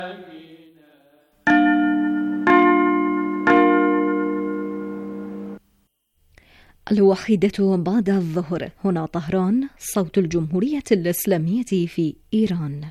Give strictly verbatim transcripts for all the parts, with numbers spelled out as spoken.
الواحدة بعد الظهر، هنا طهران، صوت الجمهورية الإسلامية في إيران.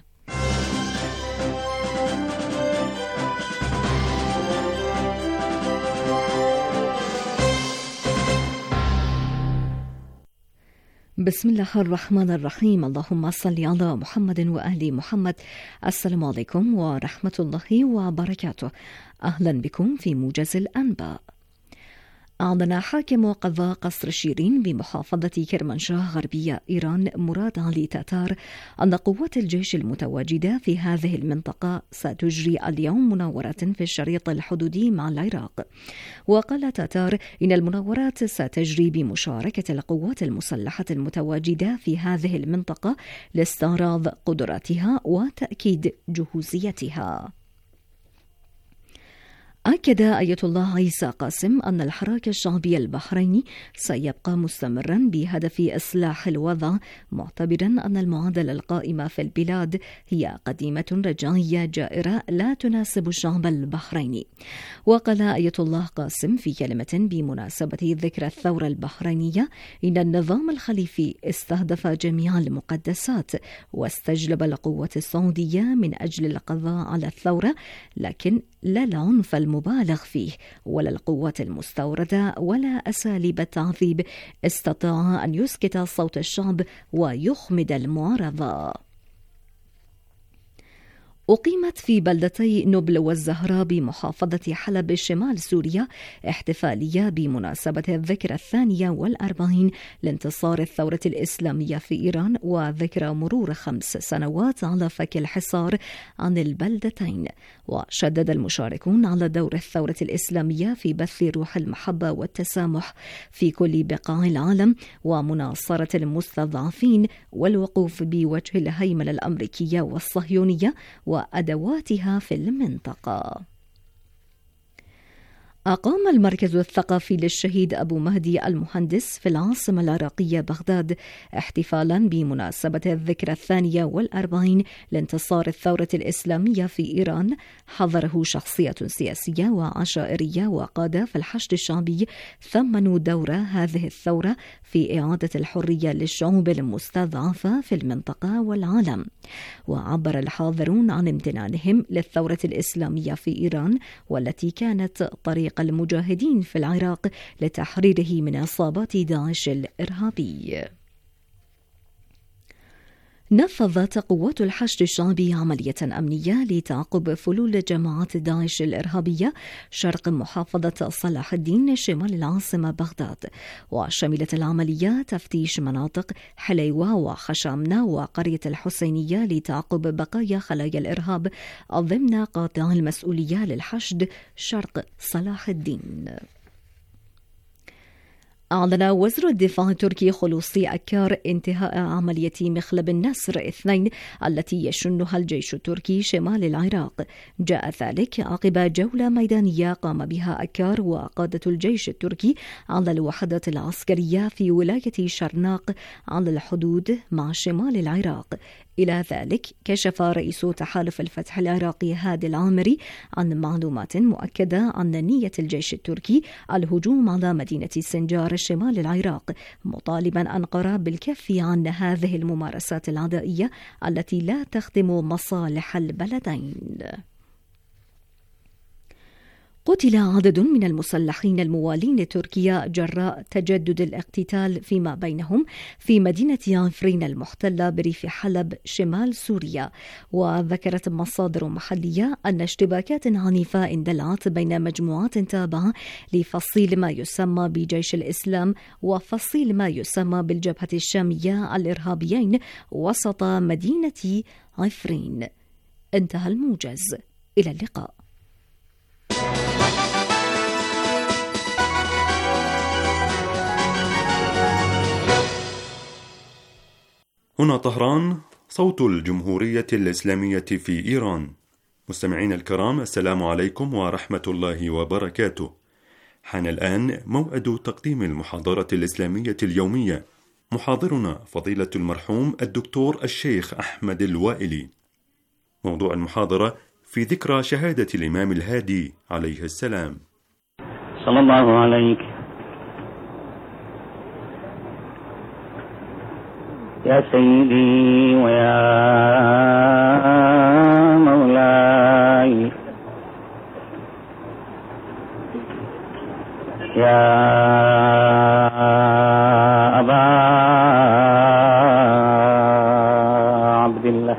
بسم الله الرحمن الرحيم. اللهم صل على محمد وآل محمد. السلام عليكم ورحمة الله وبركاته. أهلا بكم في موجز الأنباء. أعلن حاكم قضاء قصر شيرين بمحافظة كرمانشاه غربية إيران مراد علي تاتار أن قوات الجيش المتواجدة في هذه المنطقة ستجري اليوم مناورة في الشريط الحدودي مع العراق. وقال تاتار إن المناورات ستجري بمشاركة القوات المسلحة المتواجدة في هذه المنطقة لاستعراض قدراتها وتأكيد جهوزيتها. أكد آية الله عيسى قاسم أن الحراك الشعبي البحريني سيبقى مستمرا بهدف إصلاح الوضع، معتبرا أن المعادلة القائمة في البلاد هي قديمة رجعية جائرة لا تناسب الشعب البحريني. وقال آية الله قاسم في كلمة بمناسبة ذكرى الثورة البحرينية إن النظام الخليفي استهدف جميع المقدسات واستجلب القوة السعودية من أجل القضاء على الثورة، لكن لا العنف المبالغ فيه ولا القوات المستوردة ولا أساليب التعذيب استطاع أن يسكت صوت الشعب ويخمد المعارضة. أقيمت في بلدتي نبل والزهراء بمحافظة حلب شمال سوريا احتفالية بمناسبة الذكرى الثانية والأربعين لانتصار الثورة الإسلامية في إيران وذكرى مرور خمس سنوات على فك الحصار عن البلدتين. وشدد المشاركون على دور الثورة الإسلامية في بث روح المحبة والتسامح في كل بقاع العالم ومناصرة المستضعفين والوقوف بوجه الهيمنة الأمريكية والصهيونية وأدواتها في المنطقة. أقام المركز الثقافي للشهيد أبو مهدي المهندس في العاصمة العراقية بغداد احتفالا بمناسبة الذكرى الثانية والأربعين لانتصار الثورة الإسلامية في إيران، حضره شخصية سياسية وعشائرية وقادة في الحشد الشعبي ثمنوا دور هذه الثورة في إعادة الحرية للشعوب المستضعفة في المنطقة والعالم. وعبر الحاضرون عن امتنانهم للثورة الإسلامية في إيران والتي كانت طريق المجاهدين في العراق لتحريره من عصابات داعش الإرهابي. نفذت قوات الحشد الشعبي عملية أمنية لتعقب فلول جماعة داعش الإرهابية شرق محافظة صلاح الدين شمال العاصمة بغداد، وشملت العملية تفتيش مناطق حليوة وخشامنة وقرية الحسينية لتعقب بقايا خلايا الإرهاب ضمن قاطع المسؤولية للحشد شرق صلاح الدين. أعلن وزير الدفاع التركي خلوصي أكار انتهاء عملية مخلب النسر اثنين التي يشنها الجيش التركي شمال العراق. جاء ذلك عقب جولة ميدانية قام بها أكار وقادة الجيش التركي على الوحدات العسكرية في ولاية شرناق على الحدود مع شمال العراق. إلى ذلك كشف رئيس تحالف الفتح العراقي هادي العامري عن معلومات مؤكدة عن نية الجيش التركي الهجوم على مدينة سنجار شمال العراق، مطالبا أنقرة بالكف عن هذه الممارسات العدائية التي لا تخدم مصالح البلدين. قتل عدد من المسلحين الموالين لتركيا جراء تجدد الاقتتال فيما بينهم في مدينة عفرين المحتلة بريف حلب شمال سوريا. وذكرت مصادر محلية أن اشتباكات عنيفة اندلعت بين مجموعات تابعة لفصيل ما يسمى بجيش الإسلام وفصيل ما يسمى بالجبهة الشامية الإرهابيين وسط مدينة عفرين. انتهى الموجز. إلى اللقاء. هنا طهران، صوت الجمهورية الإسلامية في إيران. مستمعين الكرام، السلام عليكم ورحمة الله وبركاته. حان الآن موعد تقديم المحاضرة الإسلامية اليومية. محاضرنا فضيلة المرحوم الدكتور الشيخ أحمد الوائلي. موضوع المحاضرة: في ذكرى شهادة الإمام الهادي عليه السلام. صلى الله عليك يا سيدي ويا مولاي يا أبا عبد الله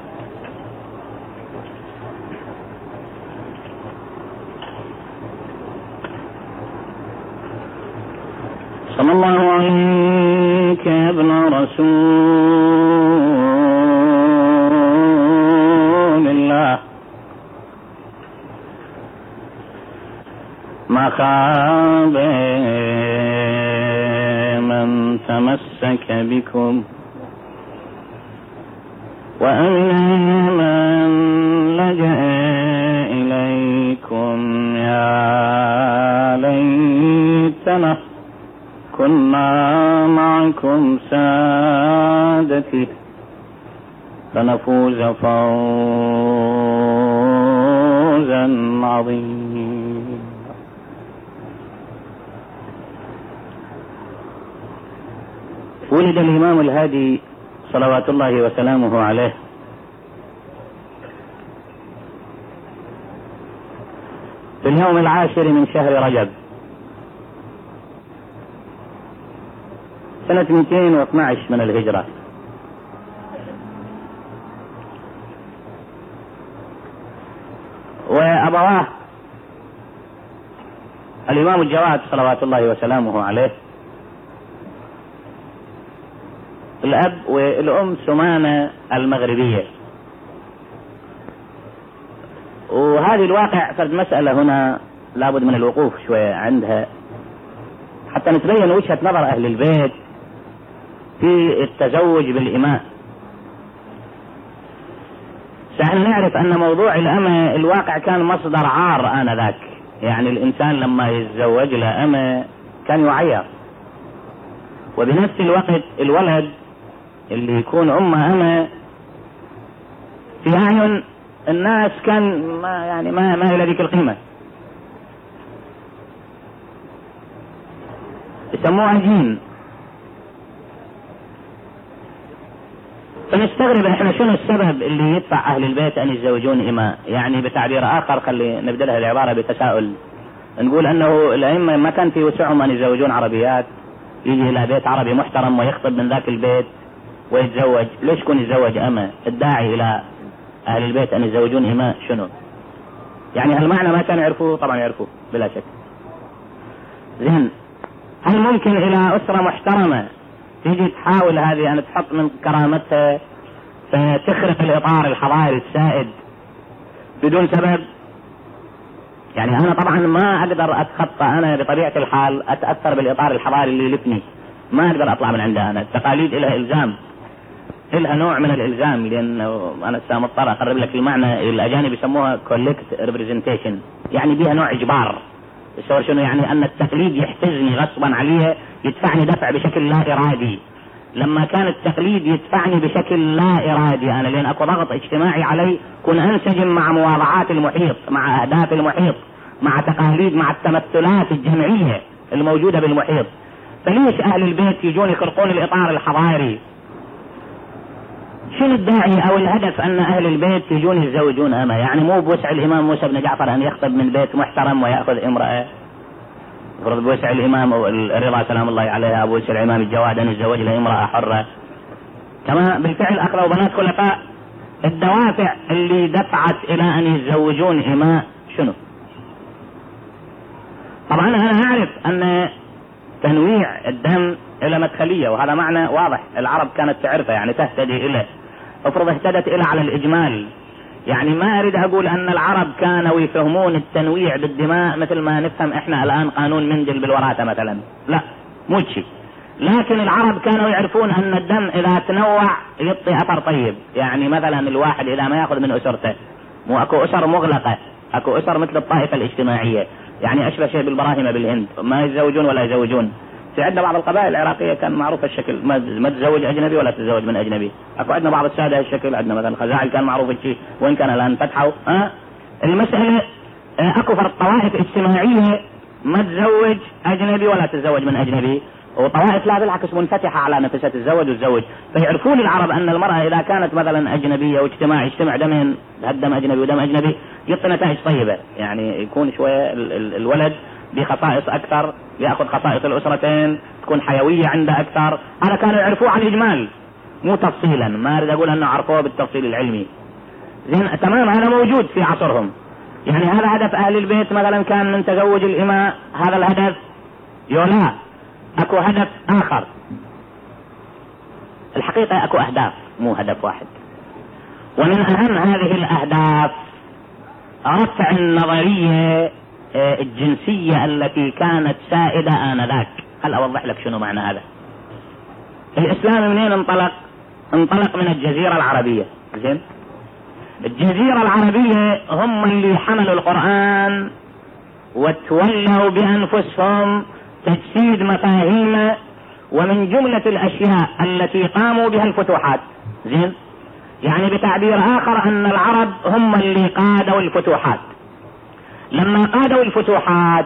صلى الله عليك يا ابن رسول الله ما خاب من تمسك بكم وأمن من لجأ إليكم يا ليتنا كنا معكم سادتي فنفوز فوزا عظيما. ولد الإمام الهادي صلوات الله وسلامه عليه في اليوم العاشر من شهر رجب سنة مئتين واثني عشر من الهجرة، وأبواه الإمام الجواد صلوات الله وسلامه عليه الأب والأم سمانة المغربية. وهذه الواقع فرد مسألة هنا لابد من الوقوف شوية عندها حتى نتبين وجهة نظر أهل البيت في التزوج بالإماء. سنحن نعرف أن موضوع الأمة الواقع كان مصدر عار آنذاك، يعني الإنسان لما يتزوج لأمة كان يعير، وبنفس الوقت الولد اللي يكون أمه أمة في أعين الناس كان ما يعني ما ما إلى ذيك القيمة، يسموها جين. فنستغرب احنا شنو السبب اللي يدفع اهل البيت ان يتزوجون اماء. يعني بتعبير اخر خلي نبدلها العبارة بتساؤل، نقول انه الائمة ما كان في وسعهم ان يتزوجون عربيات، يجي الى بيت عربي محترم ويخطب من ذاك البيت ويتزوج. ليش يكون يتزوج امة؟ الداعي الى اهل البيت ان يتزوجون اماء شنو؟ يعني هالمعنى ما كانوا يعرفوه؟ طبعا يعرفوه بلا شك. زين، هل ممكن الى اسرة محترمة تيجي تحاول هذه ان تحط من كرامتها فتخرق الاطار الحضاري السائد بدون سبب؟ يعني انا طبعا ما اقدر اتخطى، انا بطبيعة الحال اتأثر بالاطار الحضاري اللي يلفني، ما اقدر اطلع من عندها. انا التقاليد لها الزام، لها نوع من الالزام، لان انا مضطر اقرب لك المعنى. الاجانب يسموها collect representation، يعني بها نوع اجبار. الشعور شنو؟ يعني ان التقليد يحتزني غصبا عليه، يدفعني دفع بشكل لا ارادي. لما كان التقليد يدفعني بشكل لا ارادي انا، لان اكو ضغط اجتماعي علي، كن انسجم مع مواضعات المحيط، مع اهداف المحيط، مع تقاليد، مع التمثلات الجمعية الموجودة بالمحيط. فليش اهل البيت يجون يخرقون الاطار الحضاري؟ شنو الداعي او الهدف ان اهل البيت يجون يتزوجون امه؟ يعني مو بوسع الامام موسى بن جعفر ان يخطب من بيت محترم ويأخذ امرأة، يفرض بوسع الامام الرضا سلام الله عليه ابو وسع الامام الجواد ان يتزوج له امرأة حرة، كما بالفعل اخذوا بنات خلفاء. الدوافع اللي دفعت الى ان يتزوجون اماء شنو؟ طبعا انا اعرف ان تنويع الدم الى مدخلية، وهذا معنى واضح العرب كانت تعرفه، يعني تهتدي اليه. افرض اهتدت الى على الاجمال، يعني ما اريد اقول ان العرب كانوا يفهمون التنويع بالدماء مثل ما نفهم احنا الان قانون مندل بالوراثة مثلا، لا مو شيء. لكن العرب كانوا يعرفون ان الدم اذا تنوع يعطي اثر طيب. يعني مثلا الواحد اذا ما ياخذ من اسرته، مو اكو اسر مغلقة، اكو اسر مثل الطائفة الاجتماعية، يعني اشبه شيء بالبراهمة بالهند، ما يتزوجون ولا يزوجون. في عندنا بعض القبائل العراقية كان معروف الشكل، ما تزوج اجنبي ولا تتزوج من اجنبي. اكو عندنا بعض السادة الشكل، عندنا مثلا خزاعل كان معروف الشيء، وان كان الان فتحوا ها المسألة اكو فرق طوائف اجتماعية ما تزوج اجنبي ولا تتزوج من اجنبي، وطوائف لا بالعكس منفتحة على نفسها تتزوج وتزوج. فيعرفون العرب ان المرأة اذا كانت مثلا اجنبية واجتماع يجتمع دمين دم اجنبي ودم اجنبي يعطي نتائج طيبة، يعني يكون شوية الولد بخصائص اكثر، ياخذ خصائص الاسرتين، تكون حيوية عنده اكثر. هذا كانوا يعرفوه على الاجمال مو تفصيلا، ما اريد اقول انه عرفوه بالتفصيل العلمي. زين تمام، هذا موجود في عصرهم. يعني هذا هدف اهل البيت مثلا كان من تزوج الاماء، هذا الهدف يولا. اكو هدف اخر، الحقيقة اكو اهداف مو هدف واحد، ومن اهم هذه الاهداف رفع النظرية الجنسية التي كانت سائدة آنذاك. هل اوضح لك شنو معنى هذا؟ الاسلام منين انطلق؟ انطلق من الجزيرة العربية. زين، الجزيرة العربية هم اللي حملوا القرآن وتولوا بأنفسهم تجسيد مفاهيم، ومن جملة الأشياء التي قاموا بها الفتوحات. زين، يعني بتعبير آخر أن العرب هم اللي قادوا الفتوحات. لما قادوا الفتوحات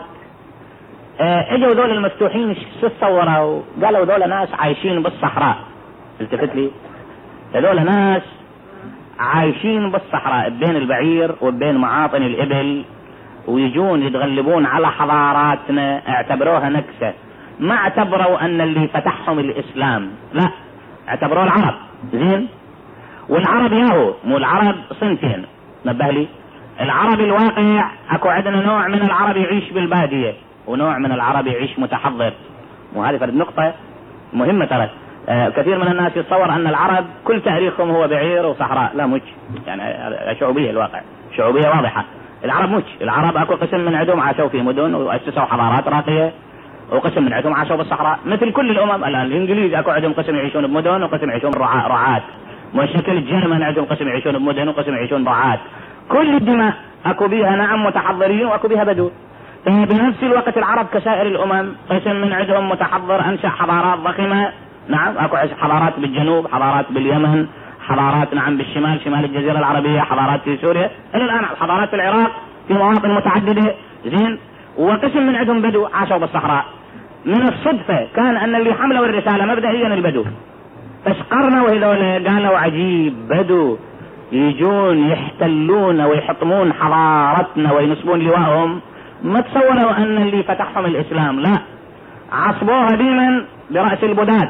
اه اجوا دول المفتوحين شو تصوروا؟ قالوا دول ناس عايشين بالصحراء. التفت لي، دول ناس عايشين بالصحراء بين البعير وبين معاطن الإبل، ويجون يتغلبون على حضاراتنا، اعتبروها نكسة. ما اعتبروا ان اللي فتحهم الاسلام، لا، اعتبروا العرب. زين، والعرب ياهو مو العرب صنفين، نبه لي. العرب الواقع اكو عندنا نوع من العرب يعيش بالبادية، ونوع من العرب يعيش متحضر. وهذه فرد نقطة مهمة ترى. آه كثير من الناس يتصور ان العرب كل تاريخهم هو بعير وصحراء، لا مش يعني شعوبية. الواقع شعوبية واضحة. العرب مش، العرب اكو قسم من عندهم عاشوا في مدن واسسوا حضارات راقية، وقسم من عندهم عاشوا بالصحراء مثل كل الامم. الان الانجليز اكو عندهم قسم يعيشون بمدن وقسم يعيشون رعاة. وشكل الجرمن عندهم قسم يعيشون بمدن وقسم يعيشون رعاة. كل الدماء اكو بيها نعم متحضرين واكو بيها بدو. بنفس الوقت العرب كسائر الامم قسم من عندهم متحضر انشأ حضارات ضخمة. نعم اكو حضارات بالجنوب، حضارات باليمن، حضارات نعم بالشمال، شمال الجزيرة العربية، حضارات في سوريا، الى الان حضارات في العراق في مواطن متعددة. زين، وقسم من عندهم بدو عاشوا بالصحراء. من الصدفة كان ان اللي حملوا الرسالة مبدئيا البدو، فاشقرنا وهذول قالوا عجيب، بدو يجون يحتلون ويحطمون حضارتنا وينصبون لواءهم. ما تصوروا ان اللي فتحهم الاسلام، لا، عصبوها ديما برأس البداد.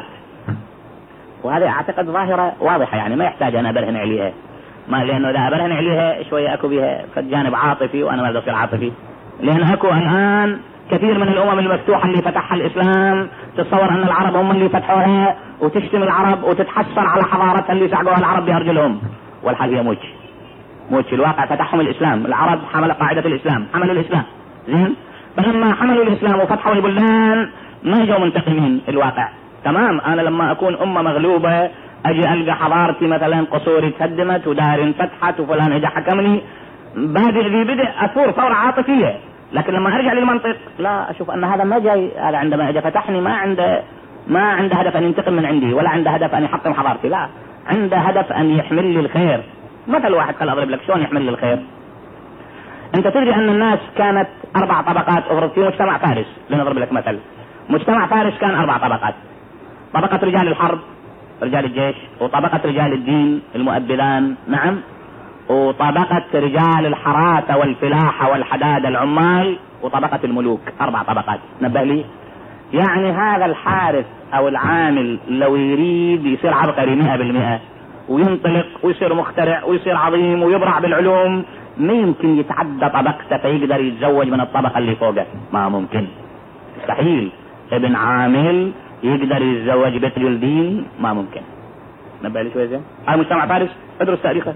وهذه اعتقد ظاهرة واضحة، يعني ما يحتاج انا ابرهن عليها، ما لانه اذا ابرهن عليها شوية اكو بها فجانب عاطفي، وانا ما بدي عاطفي، لان اكو الان كثير من الامم المفتوحة اللي فتحها الاسلام تتصور ان العرب هم اللي فتحوها، وتشتم العرب وتتحسر على حضارتها اللي سعقوها العرب بارجلهم، والحال هي موج موج. الواقع فتحهم الاسلام، العرب حمل قاعدة الاسلام، حملوا الاسلام. زين، فلما حملوا الاسلام وفتحوا البلدان ما اجوا منتقمين. الواقع تمام، انا لما اكون امة مغلوبة اجي القى حضارتي مثلا قصوري تهدمت ودار انفتحت وفلان اجى حكمني، بادئ ذي بدء اثور ثورة عاطفية. لكن لما ارجع للمنطق لا، اشوف ان هذا ما جاي، هذا عندما اجى فتحني ما عنده ما عنده هدف ان ينتقم من عندي، ولا عنده هدف ان يحطم حضارتي، لا، عنده هدف ان يحمل لي الخير. مثل واحد قال اضرب لك شلون يحمل لي الخير. انت تدري ان الناس كانت اربع طبقات افرض في مجتمع فارس، لنضرب لك مثل. مجتمع فارس كان اربع طبقات: طبقة رجال الحرب رجال الجيش، وطبقة رجال الدين المؤبدان، نعم، وطبقة رجال الحراثة والفلاحة والحداد العمال، وطبقة الملوك. اربع طبقات، نبه لي. يعني هذا الحارث او العامل لو يريد يصير عبقري مئة بالمئة وينطلق ويصير مخترع ويصير عظيم ويبرع بالعلوم، ما يمكن يتعدى طبقته فيقدر يتزوج من الطبقة اللي فوقه، ما ممكن، مستحيل. ابن عامل يقدر يتزوج بنت جلدين، ما ممكن. نبه لي شوي زين. هاي مجتمع فارس، ادرس تاريخه.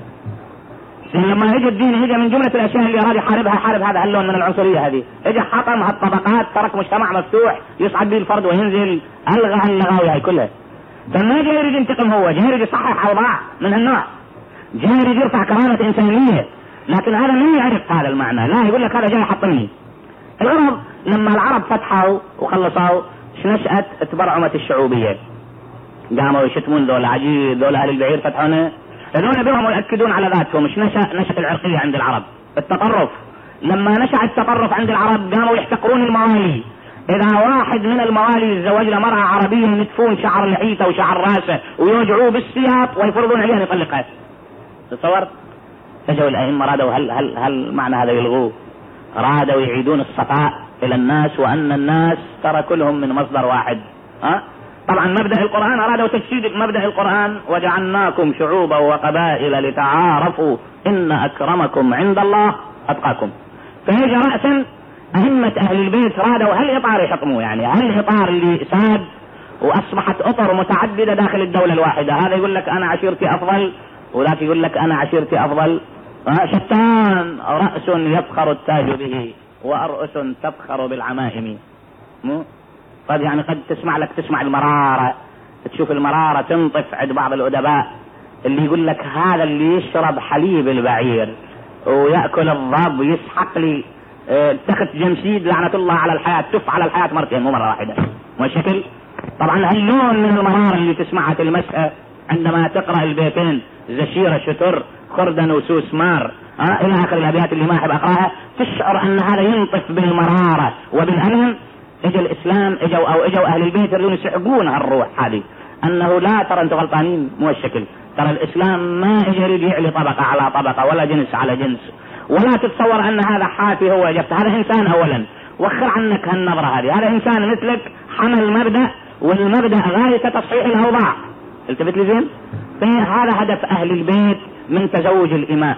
لما اجى الدين اجى من جملة الاشياء اللي اراد يحاربها، حارب هذا اللون من العنصرية هذه، اجى حطم هالطبقات، ترك مجتمع مفتوح يصعد به الفرد وينزل، الغى اللغاوي هاي كلها. فما جاي يريد ينتقم، هو جاي يريد يصحح اوضاع من هالنوع، جاي يريد يرفع كرامة انسانية. لكن هذا من يعرف هذا المعنى، لا، يقول لك هذا جاي يحطمني. العرب لما العرب فتحوا وخلصوا نشأت تبرعمة الشعوبية، قاموا يشتمون ذول عجيب، ذول اهل البعير فتحونا، هذول بهم يؤكدون على ذاتهم. مش نشأ نشأ العرقية عند العرب، التطرف. لما نشأ التطرف عند العرب قاموا يحتقرون الموالي. إذا واحد من الموالي يتزوج له مرأة عربية ينتفون شعر لحيته وشعر راسه ويوجعوه بالسياط ويفرضون عليه أن يطلقها. تصور؟ فجوا الأئمة رادوا هل هل هل معنى هذا يلغوه؟ رادوا يعيدون الصفاء إلى الناس وأن الناس ترى كلهم من مصدر واحد. ها؟ طبعا مبدأ القرآن أرادوا تجسيد مبدأ القرآن وجعلناكم شعوبا وقبائل لتعارفوا إن أكرمكم عند الله أتقاكم. فيجي رأسا أئمة أهل البيت رادوا هل إطار يحطموه، يعني هل الإطار اللي ساد وأصبحت أطر متعددة داخل الدولة الواحدة، هذا يقول لك أنا عشيرتي أفضل وذاك يقول لك أنا عشيرتي أفضل. شتان رأس يفخر التاج به وأرؤس تفخر بالعمائم. قد يعني قد تسمع لك تسمع المرارة، تشوف المرارة تنطف عند بعض الأدباء اللي يقول لك هذا اللي يشرب حليب البعير ويأكل الضب يسحق لي تخت جمشيد لعنة الله على الحياة، تف على الحياة مرتين مو مرة واحدة. والشكل طبعا هاللون من المرارة اللي تسمعها تلمسها عندما تقرأ البيتين زشيرة شتر خردن وسوس مار ها إلى آخر الأبيات اللي ما أحب أقرأها، تشعر أن هذا ينطف بالمرارة وبالألم. اجى الإسلام اجوا أو اجوا أهل البيت اللي يسحقون هالروح هذه أنه لا ترى أنتم غلطانين مو الشكل، ترى الإسلام ما يجري يعلي طبقة على طبقة ولا جنس على جنس، ولا تتصور أن هذا حافي هو جفت، هذا إنسان أولا وخر عنك هالنظرة هذه، هذا إنسان مثلك حمل مبدأ والمبدأ غاية تصحيح الأوضاع. التفت لي زين؟ هذا هدف أهل البيت من تزوج الإماء.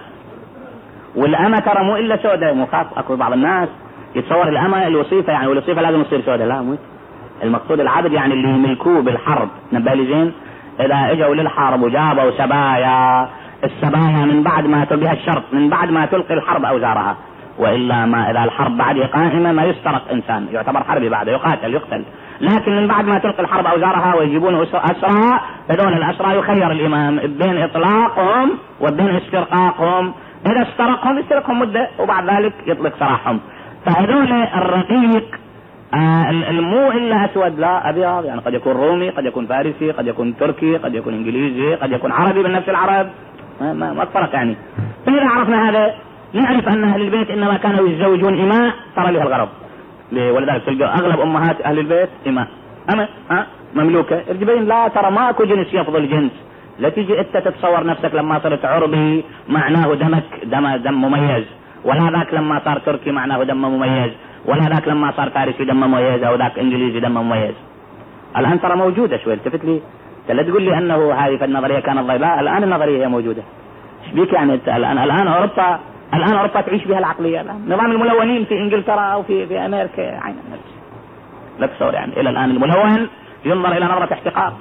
والأمة ترى مو إلا سوداء، مو خاص أكو بعض الناس يتصور الأمة الوصيفة يعني والوصيفة لازم يصير سوداء، لا مو المقصود العبد يعني اللي يملكوه بالحرب. نبه لي زين؟ إذا إجوا للحرب وجابوا سبايا، السبايا من بعد ما تلقيها الشرط من بعد ما تلقي الحرب أوزارها، وإلا ما إذا الحرب بعد قائمة ما يسترق إنسان يعتبر حربي بعد يقاتل يقتل، لكن من بعد ما تلقي الحرب أوزارها ويجيبون أسرى، هذول الأسرى يخير الإمام بين إطلاقهم وبين استرقاقهم، إذا استرقهم يسترقهم مدة وبعد ذلك يطلق سراحهم. فهذول الرقيق آه المو إلا أسود لا أبيض، يعني قد يكون رومي قد يكون فارسي قد يكون تركي قد يكون إنجليزي قد يكون عربي من نفس العرب، ما, ما, ما فرق يعني. فإذا عرفنا هذا نعرف أن أهل البيت إنما كانوا يتزوجون إماء ترى لها الغرب، ولذلك تلقى أغلب أمهات أهل البيت إماء أما ها مملوكة. الجبين لا ترى ماكو جنس يفضل جنس، لا تيجي أنت تتصور نفسك لما صرت عربي معناه دمك دم دم مميز، ولا ذاك لما صار تركي معناه دم مميز، ولا ذاك لما صار فارسي دم مميز أو ذاك إنجليزي دم مميز. الآن ترى موجودة شوي. التفت لي لا تقول لي أنه هذه في النظرية كانت ضيباء، الآن النظرية هي موجودة. إيش بيك يعني الآن الآن أوروبا الآن أوروبا تعيش بها العقلية. الآن نظام الملونين في إنجلترا أو في في أمريكا عين النفس لا تصور يعني إلى الآن الملون ينظر إلى نظرة احتقار.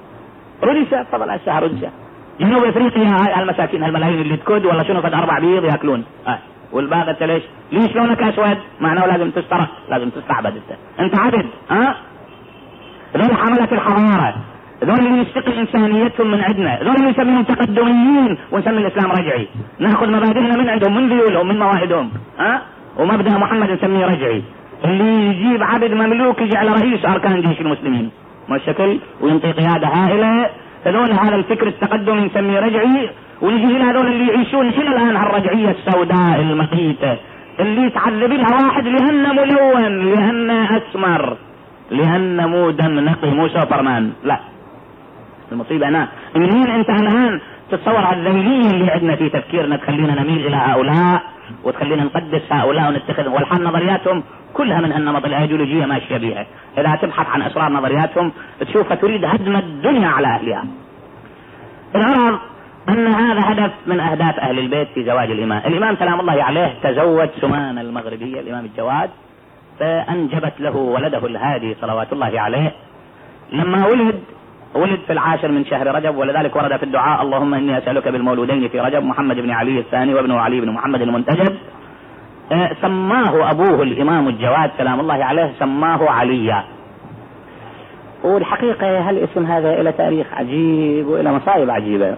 روسيا طبعا الأشياء روسيا جنوب أفريقيا المساكين الملايين اللي تكد ولا شنو قد أربع بيض يأكلون آه. والباقي ليش ليش لونك أسود معناه لازم تسترق لازم تستعبد أنت أنت عبد ها. ذول حملة الحضارة، ذول اللي نستقل إنسانيتهم من عندنا، ذول اللي نسميهم تقدميين ونسمي الإسلام رجعي، نأخذ مبادئنا من عندهم من ذيولهم من مواعيدهم ها. ومبدأ محمد نسميه رجعي، اللي يجيب عبد مملوك يجعل رئيس أركان جيش المسلمين ما الشكل وينطي قيادة هائلة. هذول هذا الفكر التقدمي نسميه رجعي، ونجي إلى هذول اللي يعيشون شنو الآن هالرجعية السوداء المقيتة اللي تعذب لها واحد لأنه ملون لأنه أسمر لأنه مو دم نقي مو سوبرمان. لا المصيبة هنا منين أنت الآن تتصور هالذيلية اللي عندنا في تفكيرنا تخلينا نميل إلى هؤلاء وتخلينا نقدس هؤلاء ونتخذ، والحال نظرياتهم كلها من النمط الأيديولوجية ماشية بيها. إذا تبحث عن أسرار نظرياتهم تشوفها تريد هدم الدنيا على أهلها. الغرض أن هذا هدف من أهداف أهل البيت في زواج الإمام. الإمام سلام الله عليه تزوج سمان المغربية الإمام الجواد، فأنجبت له ولده الهادي صلوات الله عليه. لما ولد ولد في العاشر من شهر رجب، ولذلك ورد في الدعاء اللهم إني أسألك بالمولودين في رجب محمد بن علي الثاني وابنه علي بن محمد المنتجب. آه سماه أبوه الإمام الجواد سلام الله عليه سماه عليا. والحقيقة هالاسم هذا إلى تاريخ عجيب وإلى مصايب عجيبة.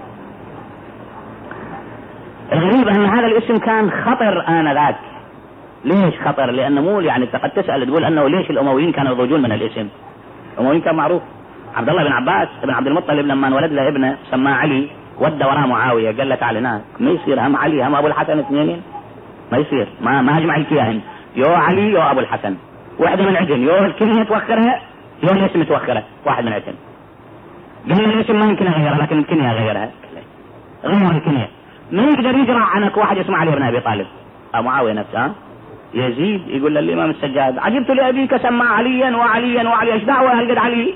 الغريب أن هذا الاسم كان خطر آنذاك. ليش خطر؟ لأنه مو يعني أنت قد تسأل تقول أنه ليش الأمويين كانوا يضوجون من الاسم. الأمويين كان معروف عبد الله بن عباس بن عبد المطلب لما انولد له ابنه سماه علي ودى وراء معاوية قال له تعال هناك ما يصير هم علي هم أبو الحسن اثنين ما يصير، ما ما اجمع الكياهن، يو علي يو ابو الحسن، واحدة من عندهم، يو الكنية توخرها يو الاسم توخرها، واحد من عندهم. قال الاسم ما يمكن اغيرها لكن الكنية اغيرها، غير الكنية. ما يقدر يجرع عنك واحد اسمه علي بن ابي طالب، معاوية نفسه. ها يزيد يقول للامام السجاد عجبت لابيك سمى عليا وعليا وعليا، ايش دعوه هالقد علي؟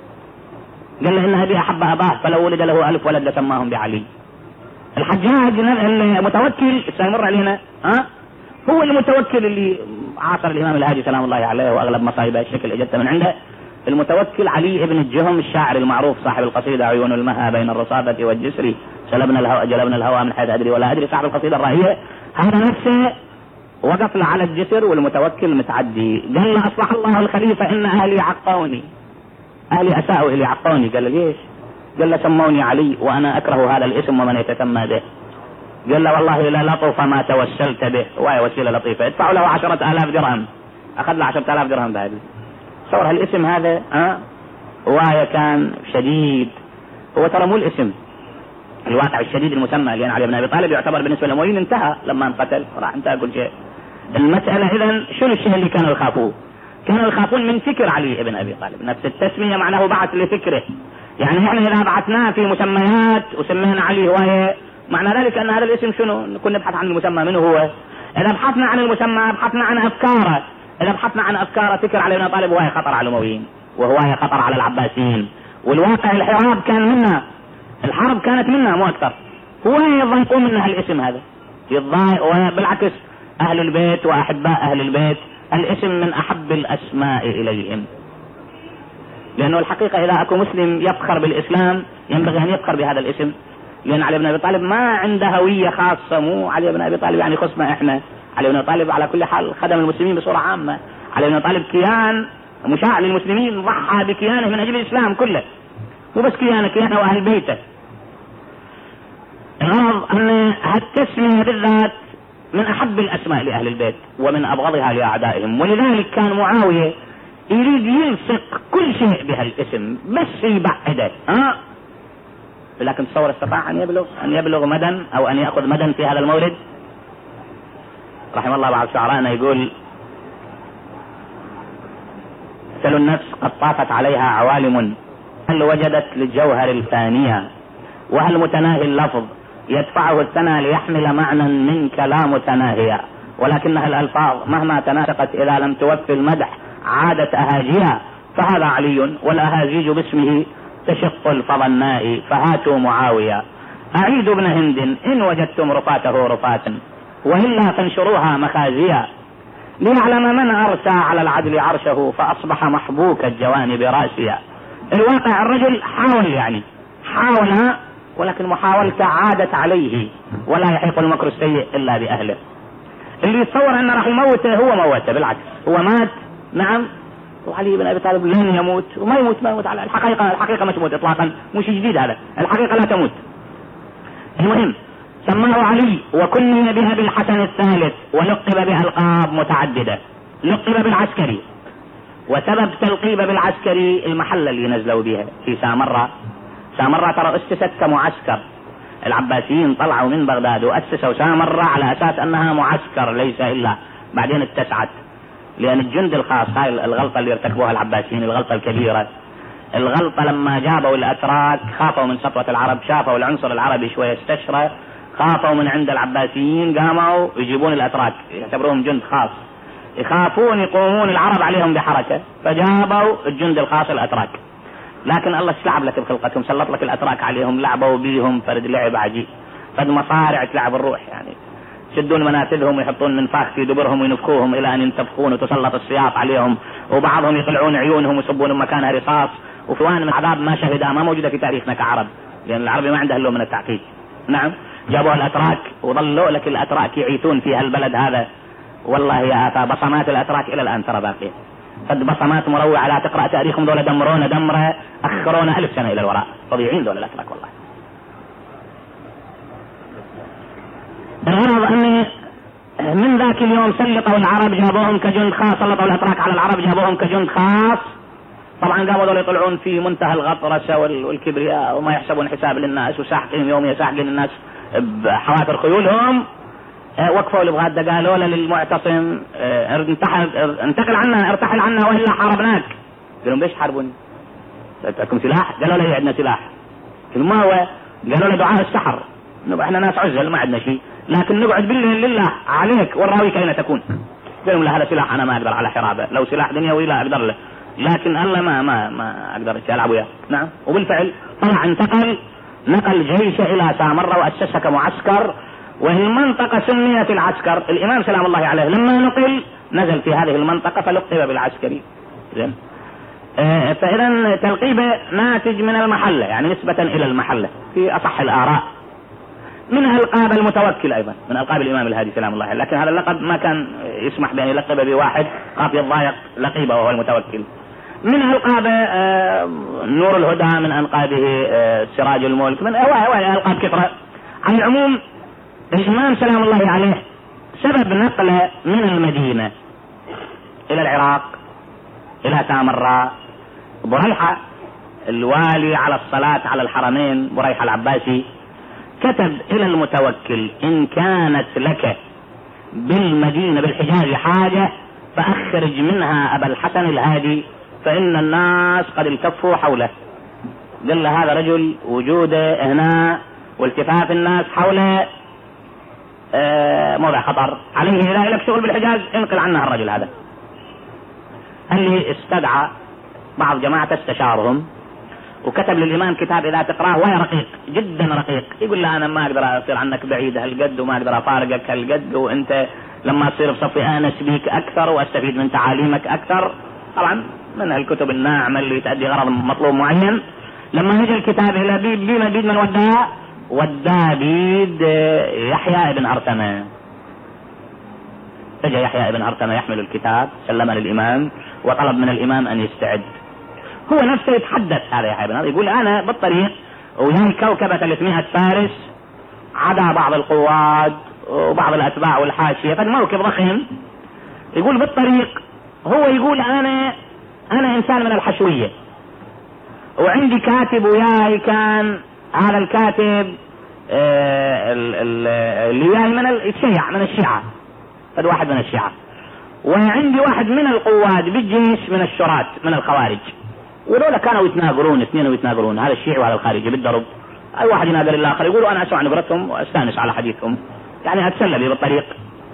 قال له ان ابي احب اباه فلو ولد له الف ولد لسماهم بعلي. الحجاج المتوكل سيمر علينا، ها هو المتوكل اللي عاصر الامام الهادي سلام الله عليه واغلب مصايبه الشكل اجت من عنده. المتوكل علي ابن الجهم الشاعر المعروف صاحب القصيده عيون المها بين الرصافه والجسر سلبنا الهوى جلبنا الهوى من حيث ادري ولا ادري، صاحب القصيده الراهيه. هذا نفسه وقف له على الجسر والمتوكل متعدي. قال له اصلح الله الخليفه ان اهلي عقوني، اهلي اساءوا الي عقوني. قال له ليش؟ قال له سموني علي وانا اكره هذا الاسم ومن يتسمى به. قال له والله لا لطف ما توسلت به، وهي وسيله لطيفه، ادفعوا له عشرة آلاف درهم. اخذ له عشرة آلاف درهم بهذه. صور هالاسم هذا ها وهي كان شديد. هو ترى مو الاسم الواقع الشديد المسمى، لان علي بن ابي طالب يعتبر بالنسبه للامويين انتهى لما انقتل، راح انتهى كل شيء. المساله اذا شنو الشيء اللي كانوا يخافوه؟ كانوا يخافون من فكر علي بن ابي طالب، نفس التسميه معناه بعث لفكره. يعني احنا اذا بعثناه في مسميات وسمينا علي هوايه معنى ذلك ان هذا الاسم شنو؟ نكون نبحث عن المسمى منه هو. اذا بحثنا عن المسمى بحثنا عن افكاره، اذا بحثنا عن افكاره فكر علي بن ابي طالب هوايه خطر على الامويين وهوايه خطر على العباسيين، والواقع الحراب كان منا، الحرب كانت منا مو اكثر. هو يضايقون منها الاسم هذا يضايق، وبالعكس اهل البيت واحباء اهل البيت الاسم من احب الاسماء اليهم، لانه الحقيقه اذا اكو مسلم يفخر بالاسلام ينبغي ان يفخر بهذا الاسم، لان علي بن ابي طالب ما عنده هويه خاصه. مو علي بن ابي طالب يعني خصنا احنا، علي بن ابي طالب على كل حال خدم المسلمين بصوره عامه. علي بن ابي طالب كيان مشاع للمسلمين، ضحى بكيانه من اجل الاسلام كله، مو بس كيانه كيانه واهل بيته. الغرض ان هالتسميه بالذات من احب الاسماء لاهل البيت ومن ابغضها لاعدائهم، ولذلك كان معاويه يريد يلصق كل شيء بهالاسم بس يبعده. ها لكن تصور استطاع ان يبلغ ان يبلغ مدى او ان ياخذ مدى في هذا المولد. رحم الله بعض شعرائنا يقول مثل النفس قد طافت عليها عوالم، هل وجدت للجوهر الفانية، وهل متناهي اللفظ يدفعه الثنى ليحمل معنى منك لا متناهيا، ولكنها الألفاظ مهما تناسقت إذا لم توفي المدح عادت أهاجيها، فهذا علي والأهازيج باسمه تشق الفضناء، فهاتوا معاوية أعيد ابن هند إن وجدتم رفاته رفاتا وإلا تنشروها مخازيا، ليعلم من أرسى على العدل عرشه فأصبح محبوك الجوانب راسيا. الواقع الرجل حاول يعني حاول، ولكن محاولته عادت عليه، ولا يحيق المكر السيء إلا بأهله. اللي يتصور أنه راح يموته هو موته، بالعكس هو مات. نعم وعلي بن أبي طالب لن يموت وما يموت ما يموت على الحقيقة. الحقيقة ما تموت إطلاقا، مش جديد هذا، الحقيقة لا تموت. المهم سماه علي وكني بها بالحسن الثالث، ولقب بألقاب متعددة. لقب بالعسكري، وسبب تلقيب بالعسكري المحل اللي نزلوا بها في سامرة. سامرة ترى أسست كمعسكر، العباسيين طلعوا من بغداد وأسسوا سامرة على أساس أنها معسكر ليس إلا، بعدين اتسعت لأن الجند الخاص. هاي الغلطة اللي ارتكبوها العباسيين، الغلطة الكبيرة، الغلطة لما جابوا الأتراك خافوا من سطوة العرب، شافوا العنصر العربي شوية استشرى، خافوا من عند العباسيين، قاموا يجيبون الأتراك يعتبروهم جند خاص، يخافون يقومون العرب عليهم بحركة، فجابوا الجند الخاص الأتراك. لكن الله شلعب لك بخلقتهم، سلط لك الأتراك عليهم، لعبوا بيهم فرد لعب عجيب، فد مصارع تلعب الروح يعني، يشدون منافذهم ويحطون منفاخ في دبرهم وينفخوهم الى ان ينتفخون وتسلط السياط عليهم، وبعضهم يقلعون عيونهم ويصبون مكانها رصاص، وفوان من عذاب ما شهدها ما موجوده في تاريخنا كعرب، لان العربي ما عنده اللون من التعقيد. نعم جابوا الاتراك وظلوا لك الاتراك يعيثون في هالبلد هذا. والله يا آفا بصمات الاتراك الى الان ترى باقيه، قد بصمات مروعه، لا تقرا تاريخهم دول دمرونا دمره اخرونا الف سنه الى الوراء، طبيعيين دول الاتراك والله. الغرض أن من ذاك اليوم سلطوا العرب جابوهم كجند خاص، سلطوا الأتراك على العرب جابوهم كجند خاص. طبعا قاموا دول يطلعون في منتهى الغطرسة والكبرياء، وما يحسبون حساب للناس، وساحقهم يوم يساحقين الناس بحوافر خيولهم. اه وقفوا البغادة قالوا له للمعتصم اه انتقل, انتقل عنا ارتحل عنا والا حاربناك. قال لهم ليش حاربوني؟ عندكم سلاح؟ قالوا له عندنا سلاح. قالوا ما هو؟ قالوا له دعاء السحر، احنا ناس عزل ما عندنا شيء لكن نقعد بالله لله عليك والراويك اين تكون. قال لهم لا هذا سلاح انا ما اقدر على حرابه، لو سلاح دنيوي لا اقدر له لكن الله ما ما ما اقدر العب وياه. نعم. وبالفعل طلع انتقل نقل جيشه الى سامره واسسها كمعسكر، والمنطقه سميت العسكر. الامام سلام الله عليه لما نقل نزل في هذه المنطقه فلقب بالعسكري. زين. آه فاذا تلقيبه ناتج من المحله يعني نسبه الى المحله في اصح الاراء. من القاب المتوكل ايضا من القاب الامام الهادي سلام الله عليه، لكن هذا اللقب ما كان يسمح بان يلقب بواحد قاف يضايق لقيبه وهو المتوكل. من القاب آه نور الهدى، من انقابه آه سراج الملك، من هواي القاب كثره. على العموم الامام سلام الله عليه سبب نقله من المدينه الى العراق الى سامراء، بريحه الوالي على الصلاه على الحرمين بريحه العباسي كتب الى المتوكل ان كانت لك بالمدينه بالحجاز حاجه فاخرج منها ابا الحسن الهادي فان الناس قد التفوا حوله. قال له هذا رجل وجوده هنا والتفاف الناس حوله آه موضع خطر عليه، اذا لك شغل بالحجاز انقل عنها الرجل هذا. اللي استدعى بعض جماعة استشارهم وكتب للإمام كتاب إذا تقرأه وهي رقيق جدا رقيق، يقول له أنا ما أقدر أصير عنك بعيد هالقد وما أقدر أفارقك هالقد، وأنت لما تصير بصفي أنس بيك أكثر وأستفيد من تعاليمك أكثر. طبعا من هالكتب الناعمة اللي تؤدي غرض مطلوب معين. لما نجي الكتاب إلى بيد بيد بيد من وداه وداه بيد يحيى ابن هرثمة. فجأة يحيى ابن هرثمة يحمل الكتاب سلم للإمام وطلب من الإمام أن يستعد. هو نفسه يتحدث هذا يحيى ابن هرثمة يقول أنا بالطريق وياي كوكبة ثلاثمائة فارس عدا بعض القواد وبعض الأتباع والحاشية فالموكب ضخم. يقول بالطريق هو يقول أنا أنا إنسان من الحشوية وعندي كاتب وياي كان هذا الكاتب آه اللي وياي من الشيعة من الشيعة هذا واحد من الشيعة، وعندي واحد من القواد بالجيش من الشرات من الخوارج، ودول كانوا يتناقرون اثنين ويتناقرون هذا الشيعي وهذا الخارجي بالضرب. اي واحد يناقر الاخر يقولوا انا اسمع نبرتهم واستانس على حديثهم يعني اتسلى بي بالطريق.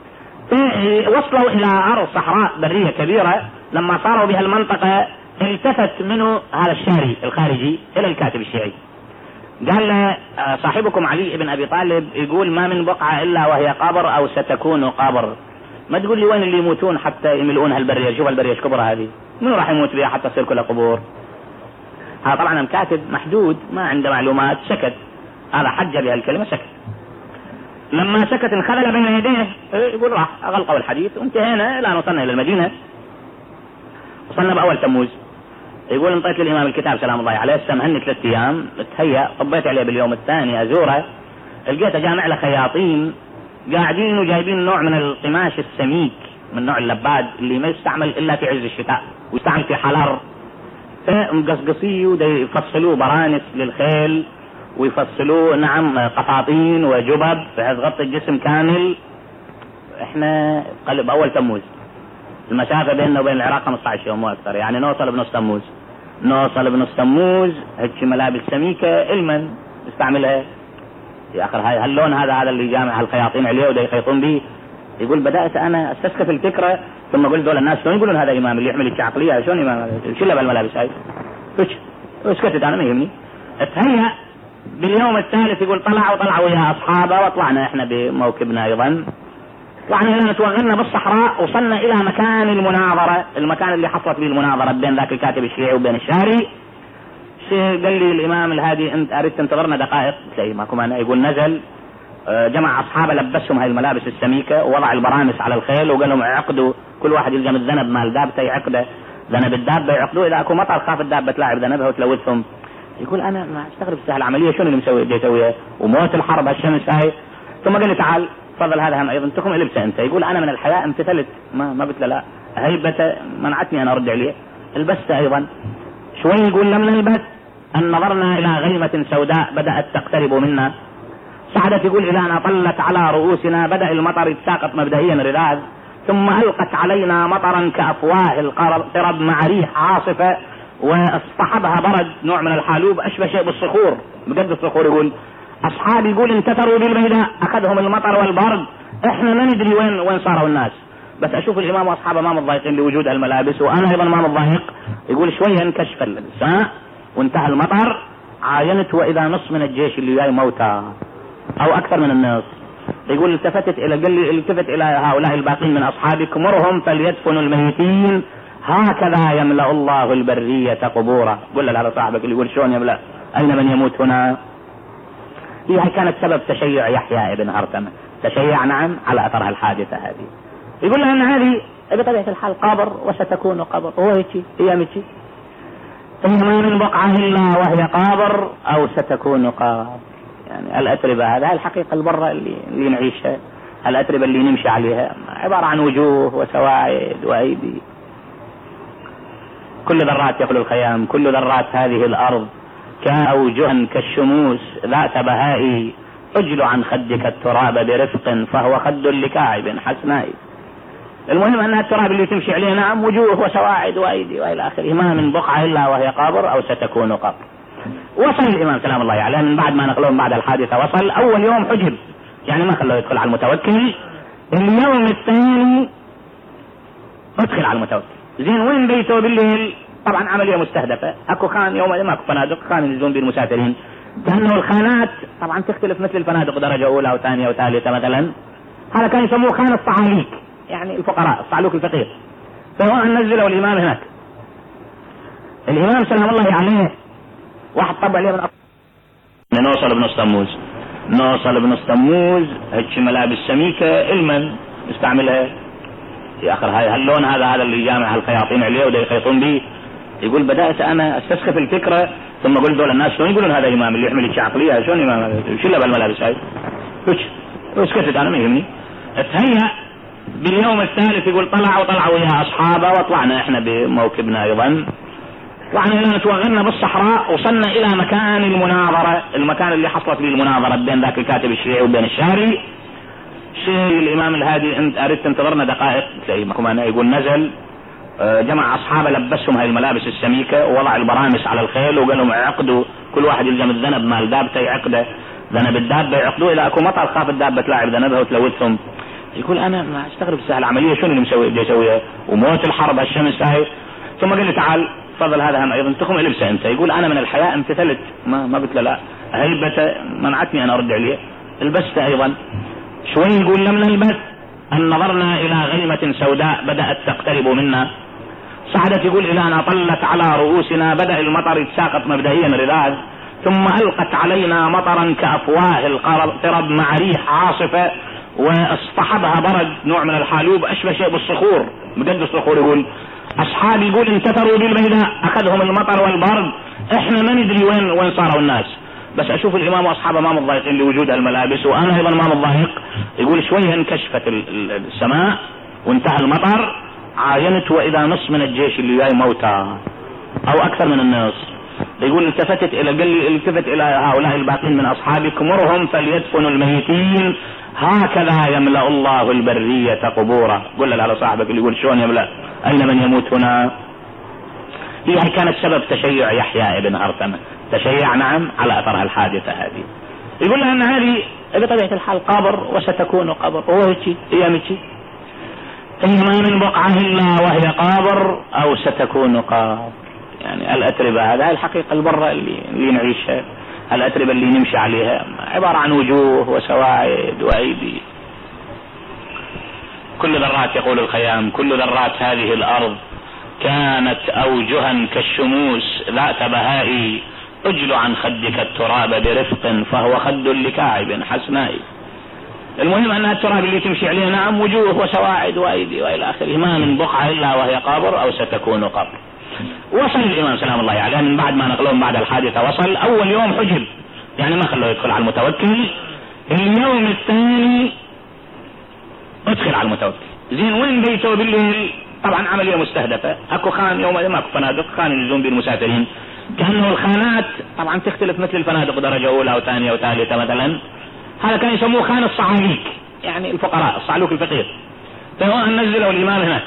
وصلوا الى ارض صحراء بريه كبيره، لما صاروا بها المنطقه التفت منه هذا الشاري الخارجي الى الكاتب الشيعي قال له صاحبكم علي بن ابي طالب يقول ما من بقعه الا وهي قبر او ستكون قبر، ما تقول لي وين اللي يموتون حتى يملؤون هالبريه؟ شوف البريه ايش كبرى هذه، منو راح يموت بها حتى تصير كلها قبور؟ هذا طبعا الكاتب محدود ما عنده معلومات سكت، هذا حج بهالكلمه سكت. لما سكت انخذل بين يديه يقول راح اغلقوا الحديث وانتهينا الى ان وصلنا الى المدينه. وصلنا باول تموز. يقول انطيت للامام الكتاب سلام الله عليه استمهني ثلاث ايام تهيأ طبيت عليه باليوم الثاني ازوره لقيته جامع له خياطين قاعدين وجايبين نوع من القماش السميك من نوع اللباد اللي ما يستعمل الا في عز الشتاء ويستعمل في حرار، فمقصقصيه ويفصلوه برانس للخيل ويفصلوه نعم قفاطين وجبب بحيث غطي الجسم كامل. احنا قلب اول تموز المسافة بيننا وبين العراق خمسة عشر يوم واكثر، يعني نوصل بنص تموز نوصل بنص تموز هيك ملابس سميكة المن استعملها يا اخر هاي هاللون هذا هذا اللي جامع هالخياطين عليه وده يخيطون به. يقول بدأت انا استسكت الفكرة ثم قلت دول الناس شلون يقولون هذا امام اللي يحمل العقلية شلون امام شو اللي بالملابس هاي اسكتت انا ما يهمني. اتهيأ باليوم الثالث يقول طلع وطلعوا ويا اصحابه وطلعنا احنا بموكبنا ايضا. طبعا هنا توغلنا بالصحراء وصلنا الى مكان المناظرة، المكان اللي حصلت به المناظرة بين ذاك الكاتب الشيعي وبين الشاري. قال لي الامام الهادي انت اردت تنتظرنا دقائق؟ زي ما كمان يقول نزل جمع اصحابه لبسهم هاي الملابس السميكة ووضع البرامس على الخيل وقال لهم اعقدوا كل واحد يلزم الذنب مال دابته يعقده ذنب الدابة يعقدوه اذا اكو مطر خاف الدابة تلاعب ذنبها وتلوثهم. يقول انا ما استغرب سهل العملية شنو اللي مسوي بدي اسويها وموت الحرب هالشمس هاي. ثم قال لي تعال تفضل هذا هم ايضا تكم لبسه انت. يقول انا من الحياء امتثلت ما ما قلت له لا هيبته منعتني انا ارد عليه البسته ايضا. شوي يقول لم نلبس ان نظرنا الى غيمة سوداء بدأت تقترب منا صعدت يقول إلى أن أطلت على رؤوسنا، بدأ المطر يتساقط مبدئيا رذاذ، ثم ألقت علينا مطرا كأفواه القرب مع ريح عاصفة، واصطحبها برد نوع من الحالوب أشبه شيء بالصخور، بجد الصخور. يقول أصحابي يقول انتثروا بالبيداء، أخذهم المطر والبرد، إحنا ما ندري وين وين صاروا الناس. بس أشوف الإمام وأصحابه ما متضايقين لوجود الملابس، وأنا أيضا ما متضايق. يقول شوية انكشف السماء وانتهى المطر، عاينت وإذا نص من الجيش اللي جاي موتى أو أكثر من النص. يقول التفتت إلى قال لي التفت إلى هؤلاء الباقين من أصحابي، كمرهم فليدفنوا الميتين هكذا يملأ الله البرية قبورا. قل له على صاحبك اللي يقول شلون يملأ، أين من يموت هنا؟ هي كانت سبب تشيع يحيى ابن هرثمة، تشيع نعم على أثر الحادثة هذه. يقول له أن هذه بطبيعة الحال قبر وستكون قبر، هو هيك هي مشي، ما من بقعة إلا وهي قابر أو ستكون قابر. يعني الأتربة هذا الحقيقة البرة اللي, اللي نعيشها، الأتربة اللي نمشي عليها عبارة عن وجوه وسواعد وأيدي. كل ذرات يقول الخيام، كل ذرات هذه الأرض كأوجه كالشموس ذات بهاء، أجل عن خدك التراب برفق فهو خد لكاعب حسناء. المهم أنها التراب اللي تمشي عليه نعم وجوه وسواعد وأيدي وإلى آخره، ما من بقعة إلا وهي قابر أو ستكون قبر. وصل الإمام سلام الله عليه من بعد ما نقلون بعد الحادثة، وصل أول يوم حجب، يعني ما خلوه يدخل على المتوكل. اليوم الثاني ادخل على المتوكل. زين وين بيته بالليل؟ طبعا عملية مستهدفة، اكو خان يوم ما اكو فنادق، خان ينزلون به المسافرين، لأنه الخانات طبعا تختلف مثل الفنادق درجة أولى وثانية وثالثة مثلا. هذا كان يسموه خان الصعاليك، يعني الفقراء، الصعلوك الفقير. فهو نزله الإمام هناك. الإمام سلام الله عليه واحد طبع عليه من أطلع. نوصل بنص تموز، نوصل بنص تموز هيك ملابس سميكة المن نستعملها يا أخر. هاي هاللون هذا هذا اللي جامع الخياطين عليه وده يخيطون به. يقول بدأت أنا استسخف الفكرة، ثم قلت دول الناس شلون يقولون هذا إمام اللي يحمل الشعقلية، شلون إمام شو اللي بالملابس هاي؟ وش وسكتت أنا ما يهمني. اتهيأ باليوم الثالث يقول طلع وطلعوا ويا أصحابه، وطلعنا إحنا بموكبنا أيضا. طلعنا إلى نتوغلنا بالصحراء، وصلنا إلى مكان المناظرة، المكان اللي حصلت به المناظرة بين ذاك الكاتب الشيعي وبين الشاري. شيء الإمام الهادي أنت أردت تنتظرنا دقائق زي ما كمان يقول نزل، جمع أصحابه لبسهم هاي الملابس السميكة، ووضع البرامس على الخيل وقال لهم عقدوا كل واحد يلزم الذنب مال دابته يعقده، ذنب الدابة يعقدوه إلى أكو مطر خاف الدابة تلاعب ذنبها وتلوثهم. يقول أنا ما أستغرب سهل عملية شنو اللي مسوي بدي أسويها وموت الحرب الشمس هاي. ثم قال لي تعال تفضل هذا هم أيضا تخم لبسه أنت. يقول أنا من الحياء امتثلت، ما ما قلت له لا، هيبته منعتني أنا أرد عليه، لبسته أيضا. شوي يقول لم نلبث أن نظرنا إلى غيمة سوداء بدأت تقترب منا. صعدت يقول إلى أن أطلت على رؤوسنا، بدأ المطر يتساقط مبدئيا رذاذ، ثم ألقت علينا مطرا كأفواه القرب مع ريح عاصفة، واصطحبها برد نوع من الحالوب أشبه شيء بالصخور، بجد الصخور. يقول أصحابي يقول انتثروا بالبيداء، أخذهم المطر والبرد، إحنا ما ندري وين وين صاروا الناس. بس أشوف الإمام وأصحابه ما متضايقين لوجود الملابس، وأنا أيضا ما متضايق. يقول شوية انكشفت السماء وانتهى المطر، عاينت وإذا نص من الجيش اللي جاي موتى أو أكثر من النص. يقول التفتت إلى قال لي التفت إلى هؤلاء الباقين من أصحابي، كمرهم فليدفنوا الميتين هكذا يملأ الله البرية قبورا. قل له على صاحبك اللي يقول شلون يملأ، أين من يموت هنا؟ هي كانت سبب تشيع يحيى ابن هرثمة، تشيع نعم على أثر الحادثة هذه. يقول له أن هذه بطبيعة الحال قبر وستكون قبر، هو هيك هي مشي، ما من بقعة إلا وهي قابر أو ستكون قابر. يعني الأتربة هذا الحقيقة البرة اللي, اللي نعيشها، الأتربة اللي نمشي عليها عبارة عن وجوه وسواعد وأيدي. كل ذرات يقول الخيام، كل ذرات هذه الأرض كانت أوجها كالشموس ذات بهاء، أجل عن خدك التراب برفق فهو خد لكاعب حسناء. المهم أن التراب اللي تمشي عليه نعم وجوه وسواعد وأيدي وإلى آخره، ما من بقعة إلا وهي قابر أو ستكون قبر. وصل الإمام سلام الله عليه من بعد ما نقلون بعد الحادثة، وصل أول يوم حجب، يعني ما خلوه يدخل على المتوكل. اليوم الثاني ادخل على المتوكل. زين وين بيته بالليل؟ طبعا عملية مستهدفة، اكو خان يوم ما اكو فنادق، خان ينزلون به المسافرين، كأنه الخانات طبعا تختلف مثل الفنادق درجة أولى وثانية وثالثة مثلا. هذا كان يسموه خان الصعاليك، يعني الفقراء، الصعلوك الفقير. فهو نزلوا الإمام هناك.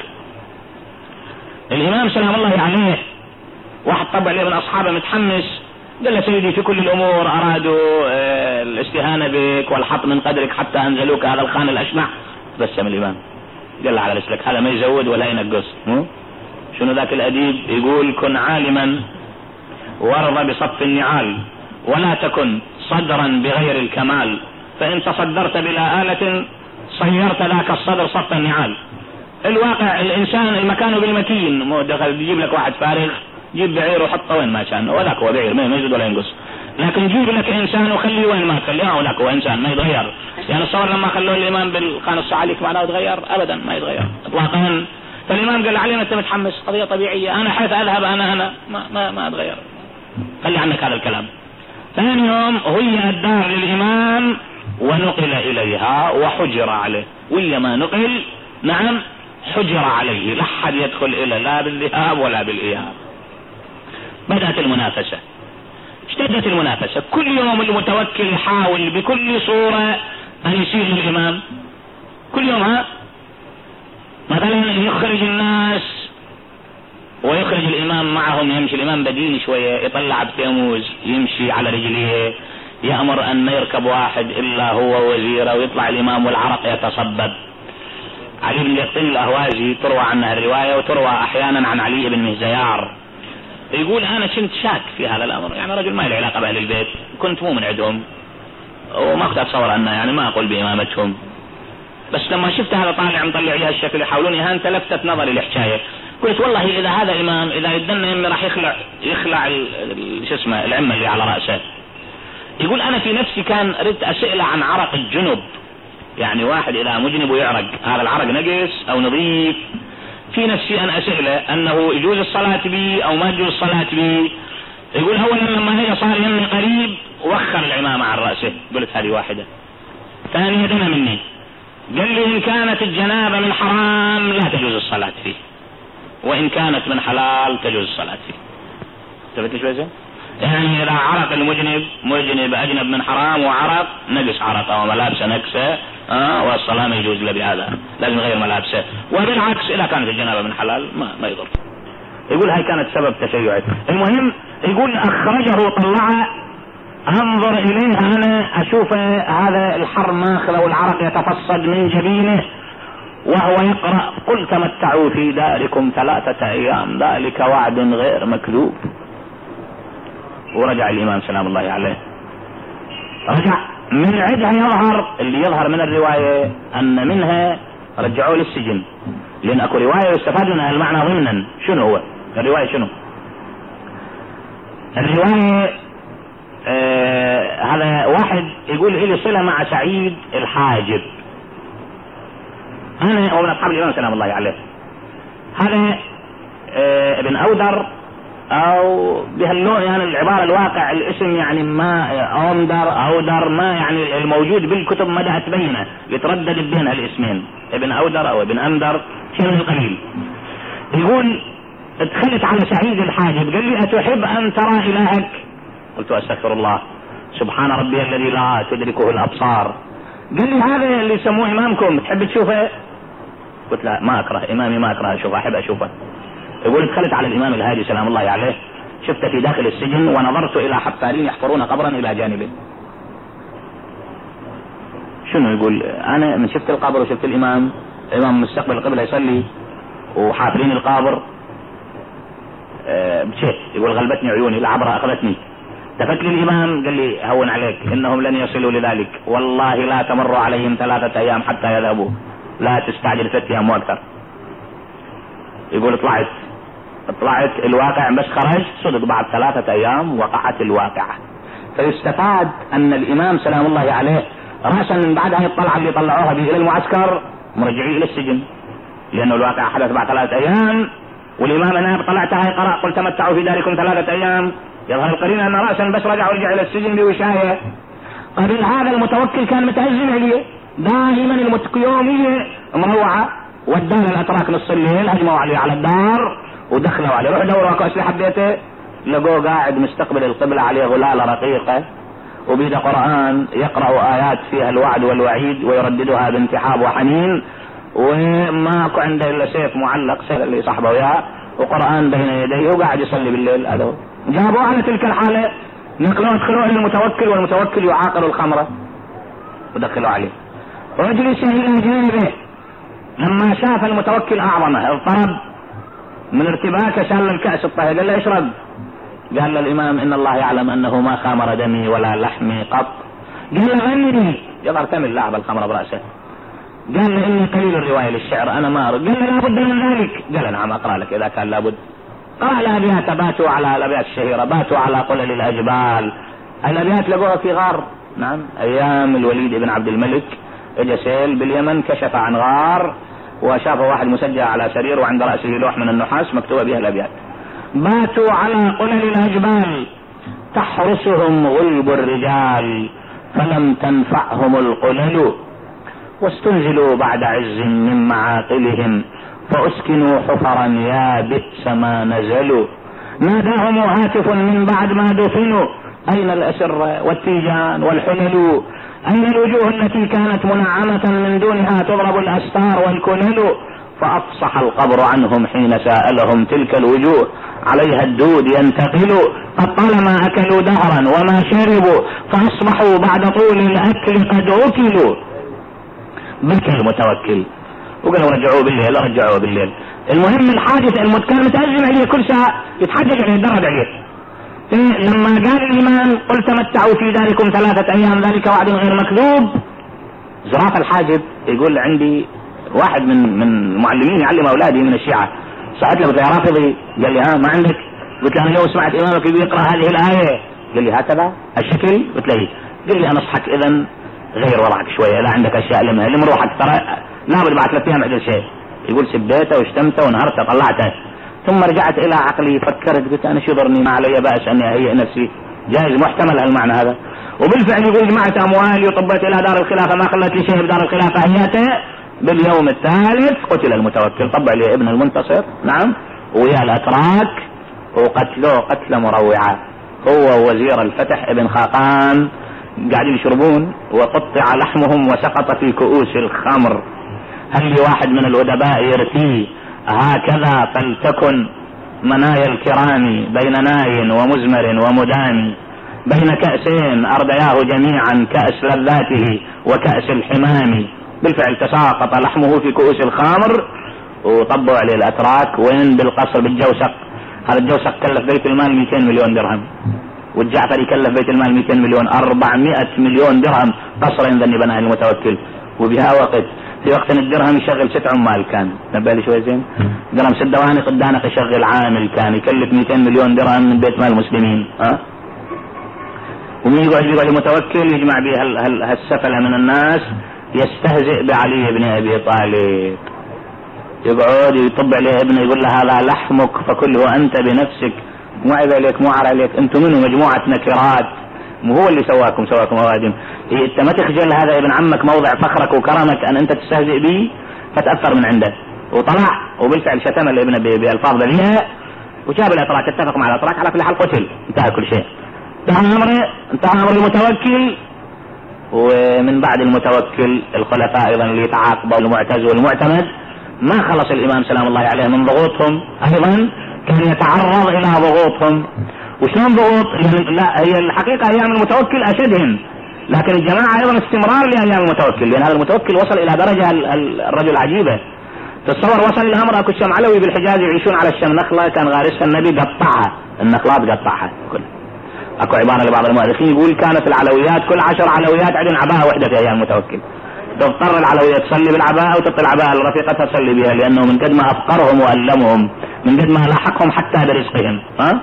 الإمام سلام الله عليه واحد طبع لي من أصحابه متحمس، قال له سيدي في كل الأمور أرادوا الاستهانة بك والحط من قدرك حتى أنزلوك هذا الخان الأشنع. بسم الإمام قال له على رسلك، هذا ما يزود ولا ينقص. شنو ذاك الأديب يقول: كن عالما وارض بصف النعال ولا تكن صدرا بغير الكمال، فإن تصدرت بلا آلة صيرت ذاك الصدر صف النعال. الواقع الإنسان المكان بالمكين، مو دخل يجيب لك واحد فارغ جيب بعير وحطه وين ما كان، وذاك هو بعير ما يزيد ولا ينقص. لكن جيب لك إنسان وخليه وين ما تخليه، وذاك هو إنسان ما يتغير. يعني الصور لما خلوه الإمام بالخان الصعاليك معناه يتغير؟ أبدا ما يتغير إطلاقا. فالإمام قال علينا أنت متحمس، قضية طبيعية، أنا حيث أذهب أنا أنا ما ما ما أتغير، خلي عنك هذا الكلام. ثاني يوم هي الدار للإمام ونقل إليها وحجر عليه، ويا ما نقل نعم حجر عليه، لا أحد يدخل إلى لا بالذهاب ولا بالإياب. بدأت المنافسة، اشتدت المنافسة، كل يوم المتوكل يحاول بكل صورة أن يسير الإمام، كل يوم ها مثلا يخرج الناس ويخرج الإمام معهم، يمشي الإمام بدين شوية، يطلع بتيموز يمشي على رجليه، يأمر أن ما يركب واحد إلا هو وزيره، ويطلع الإمام والعرق يتصبب. علي بن يقطين الأهوازي تروى عنها الرواية، وتروى أحيانا عن علي بن مهزيار، يقول أنا كنت شاك في هذا الأمر، يعني رجل ما له علاقة بأهل البيت، كنت مو من عندهم وما كنت أتصور أنه يعني ما أقول بإمامتهم، بس لما شفت هذا طالع مطلع لي هالشكل يحاولون إهانته لفتت نظري الحكاية. قلت والله إذا هذا إمام إذا يدنا يمي راح يخلع يخلع شو اسمه العمة اللي على رأسه. يقول أنا في نفسي كان ردت أسئله عن عرق الجنب، يعني واحد إذا مجنب ويعرق هذا العرق نقص أو نظيف، في نفسي أن أسئله أنه يجوز الصلاة بي أو ما يجوز الصلاة بي. يقول أولا لما هي صار يمي قريب وخر العمامة عن رأسه، قلت هذه واحدة. ثانيا دنا مني، قال لي إن كانت الجنابة من حرام لا تجوز الصلاة فيه، وإن كانت من حلال تجوز الصلاة فيه. تبت شوي زين؟ يعني إذا عرق المجنب مجنب أجنب من حرام وعرق نقص عرقه وملابسه نقصه آه والصلاة ما يجوز له بهذا، لازم يغير ملابسه. وبالعكس إذا كانت الجنابة من حلال ما ما يضر. يقول هاي كانت سبب تشيعه. المهم يقول أخرجه طلعه، أنظر إليه أنا أشوف هذا الحر ماخذ والعرق يتفصد من جبينه وهو يقرأ قل تمتعوا في داركم ثلاثة أيام ذلك وعد غير مكذوب. ورجع الإمام سلام الله عليه، رجع من عدها يظهر اللي يظهر من الرواية أن منها رجعوه للسجن، لأن أكو رواية يستفاد منها المعنى ضمنا. شنو هو الرواية؟ شنو الرواية؟ آه هذا واحد يقول لي صلة مع سعيد الحاجب، أنا هو من أصحاب الإمام سلام الله عليه، هذا آه ابن أودر أو بهاللون، يعني العبارة الواقع الاسم يعني ما أوندر أودر ما يعني الموجود بالكتب ما تبينه، يتردد بين الاسمين ابن أودر أو ابن أندر شيء من القليل. يقول ادخلت على سعيد الحاجب قال لي أتحب أن ترى إلهك؟ قلت أستغفر الله، سبحان ربي الذي لا تدركه الأبصار. قال لي هذا اللي يسموه إمامكم تحب تشوفه؟ قلت لا ما أكره إمامي، ما أكره أشوفه، أحب أشوفه. يقول دخلت على الإمام الهادي سلام الله عليه، شفت في داخل السجن ونظرت إلى حفارين يحفرون قبرا إلى جانبه. شنو يقول؟ أنا من شفت القبر وشفت الإمام، الإمام مستقبل القبلة يصلي وحافرين القبر أه بشيء، يقول غلبتني عيوني، العبرة أخذتني. تفت لي الإمام قال لي هون عليك إنهم لن يصلوا لذلك، والله لا تمر عليهم ثلاثة أيام حتى يذهبوا، لا تستعجل ست أيام وأكثر. يقول طلعت طلعت الواقع بس خرجت صدق بعد ثلاثة أيام وقعت الواقعة. فيستفاد أن الإمام سلام الله عليه رأسا من بعد هاي الطلعة اللي طلعوها به إلى المعسكر مرجعي إلى السجن، لأنه الواقع حدث بعد ثلاثة أيام، والإمام أنا طلعتها قرأ قل تمتعوا في داركم ثلاثة أيام، يظهر القرين أن رأسا بس رجع ورجع إلى السجن بوشاية. قبل هذا المتوكل كان متهزم عليه دائما، المتقيومية مروعة، والدار الأتراك نص الليل هجموا عليه على الدار ودخلوا عليه، روح دوروا أسلحة بيته، لقوه قاعد مستقبل القبلة عليه غلالة رقيقة وبيده قرآن يقرأ آيات فيها الوعد والوعيد ويرددها بانتحاب وحنين، وما اكو عنده الا سيف معلق سيف اللي صاحبه وياه وقرآن بين يديه وقاعد يصلي بالليل. هذا جابوه على تلك الحالة، نقلوه ادخلوه للمتوكل، والمتوكل يعاقل الخمرة ودخلوا عليه. واجلس الى جانبه لما شاف المتوكل اعظمه اضطرب من ارتباكه، شال الكأس الطاهر قال له اشرب. قال له الامام ان الله يعلم انه ما خامر دمي ولا لحمي قط. قال له غني، يظهر تمل لاعب الخمر برأسه. قال له اني قليل الرواية للشعر انا ما أرد. قال له لابد من ذلك. قال نعم اقرأ لك اذا كان لابد. قرأ الابيات، باتوا على الابيات الشهيرة، باتوا على قلل الاجبال. الابيات لقوها في غار، نعم ايام الوليد بن عبد الملك اجى سيل باليمن، كشف عن غار وشاف واحد مسجع على سرير وعند رأسه لوح من النحاس مكتوبة بها الابيات. باتوا على قلل الاجبال تحرسهم غلب الرجال فلم تنفعهم القلل، واستنزلوا بعد عز من معاقلهم فاسكنوا حفرا يا بئس ما نزلوا. ناداهم هاتف من بعد ما دفنوا اين الاسر والتيجان والحلل، اين الوجوه التي كانت منعمة من دونها تضرب الاستار والكلل. فافصح القبر عنهم حين سألهم تلك الوجوه عليها الدود ينتقل. قد طالما اكلوا دهرا وما شربوا فاصبحوا بعد طول الاكل قد اكلوا. بكى المتوكل وقالوا رجعوه بالليل، رجعوه بالليل. المهم الحادث المتكلم متأزم عليه كل ساعة يتحجج عليه يتدرج عليه. لما قال الإمام قل تمتعوا في داركم ثلاثة أيام ذلك وعد غير مكذوب، زراف الحاجب يقول عندي واحد من من المعلمين يعلم أولادي من الشيعة، صحت له قلت له يا رافضي، قال لي ها ما عندك؟ قلت له أنا اليوم سمعت إمامك يقرأ هذه الآية. قال لي هكذا الشكل؟ قلت له قال لي أنصحك إذن غير وضعك شوية، لا عندك أشياء لمها لم روحك ترى لابد بعد ثلاث أيام عدل شيء. يقول سبيته واشتمته ونهرته طلعته. ثم رجعت إلى عقلي فكرت قلت أنا شو ضرني، ما علي بأس أني أهيئ نفسي، جائز محتمل هالمعنى هذا. وبالفعل يقول جمعت أموالي وطبيت إلى دار الخلافة ما خلت لي شيء بدار الخلافة هيئته. باليوم الثالث قتل المتوكل، طبع لي ابن المنتصر نعم ويا الأتراك وقتلوه قتل مروعة، هو وزير الفتح ابن خاقان قاعدين يشربون وقطع لحمهم وسقط في كؤوس الخمر. هل لي واحد من الأدباء يرثيه هكذا فلتكن منايا الكرام بين ناي ومزمر ومدان، بين كأسين أردياه جميعا كأس لذاته وكأس الحمام. بالفعل تساقط لحمه في كؤوس الخمر وطبوا عليه الأتراك. وين؟ بالقصر بالجوسق. هذا الجوسق كلف بيت المال مئتين مليون درهم، والجعفر يكلف بيت المال مئتين مليون، أربعمائة مليون درهم قصرين ذني بناء المتوكل. وبها وقت في وقت الدرهم يشغل ست عمال كان، نبالي شوي زين، درهم ست دواني قدانك يشغل عامل كان يكلف مئتين مليون درهم من بيت مال المسلمين. ها ومين يقعد يقعد المتوكل يجمع به هالسفلة من الناس يستهزئ بعلي بن ابي طالب، يقعد يطب عليه ابنه يقول له هذا لحمك فكله انت بنفسك، مو عيب عليك مو عار عليك، انتم منه مجموعة نكرات، مو هو اللي سواكم سواكم اوادم. انت ما تخجل هذا ابن عمك موضع فخرك وكرمك ان انت تستهزئ به، فتأثر من عنده وطلع. وبالفعل شتم الابن بألفاظ ذليلة وجاب الاتراك، اتفق مع الاتراك على كل حال قتل، انتهى كل شيء، انتهى امره، انتهى امر المتوكل. ومن بعد المتوكل الخلفاء ايضا اللي يتعاقبوا المعتز والمعتمد ما خلص الامام سلام الله عليه من ضغوطهم، ايضا كان يتعرض الى ضغوطهم. وشلون ضغوط؟ لا هي الحقيقة ايام المتوكل اشدهم، لكن الجماعة ايضا استمرار لايام المتوكل، لان هذا المتوكل وصل الى درجة الرجل عجيبة. تصور وصل الامر اكو شم علوي بالحجاز يعيشون على الشم نخلة كان غارسها النبي قطعها، النخلات قطعها كل. اكو عبارة لبعض المؤرخين يقول كانت العلويات كل عشر علويات عندهم عباءة وحدة في ايام المتوكل، تضطر العلوية تصلي بالعباءة وتطلع العباءة لرفيقتها تصلي بها، لانه من قد ما افقرهم والمهم، من قد ما لاحقهم حتى برزقهم. ها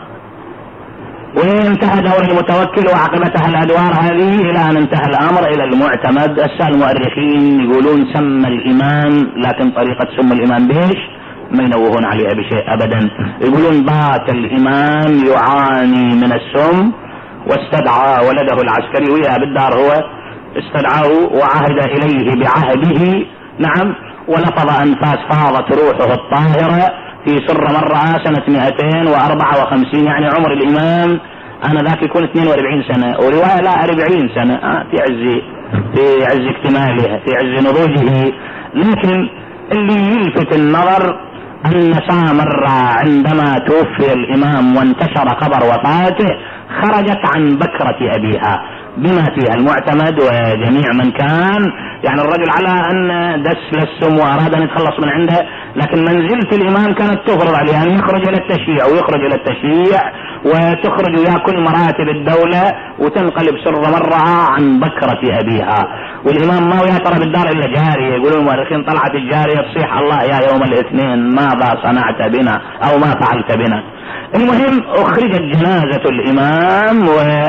وانتهى دور المتوكل وعقبتها الادوار هذه الى ان انتهى الامر الى المعتمد. هسه المؤرخين يقولون سمى الامام، لكن طريقة سم الامام بيش ما ينوهون عليها بشيء ابدا. يقولون بات الامام يعاني من السم واستدعى ولده العسكري وياه بالدار، هو استدعاه وعهد اليه بعهده نعم، ولفظ انفاس فاضت روحه الطاهرة في سر من رأى سنة مئتين وأربعة وخمسين، يعني عمر الامام أنا ذاك يكون اثنين وأربعين سنة، ورواية لا أربعين سنة، آه في عز في عز اكتمالها، في عز نضوجه. لكن اللي يلفت النظر أن سامر عندما توفي الإمام وانتشر خبر وفاته خرجت عن بكرة أبيها بما فيها المعتمد وجميع من كان، يعني الرجل على أن دس للسم وأراد أن يتخلص من عنده، لكن منزلة الإمام كانت تفرض عليه أن يخرج إلى التشييع ويخرج إلى التشييع وتخرج ويا كل مراتب الدولة وتنقلب سر مرها عن بكرة أبيها. والإمام ما يا بالدار إلا جارية، يقولون المؤرخين طلعت الجارية تصيح الله يا يوم الاثنين ماذا صنعت بنا أو ما فعلت بنا. المهم أخرجت جنازة الإمام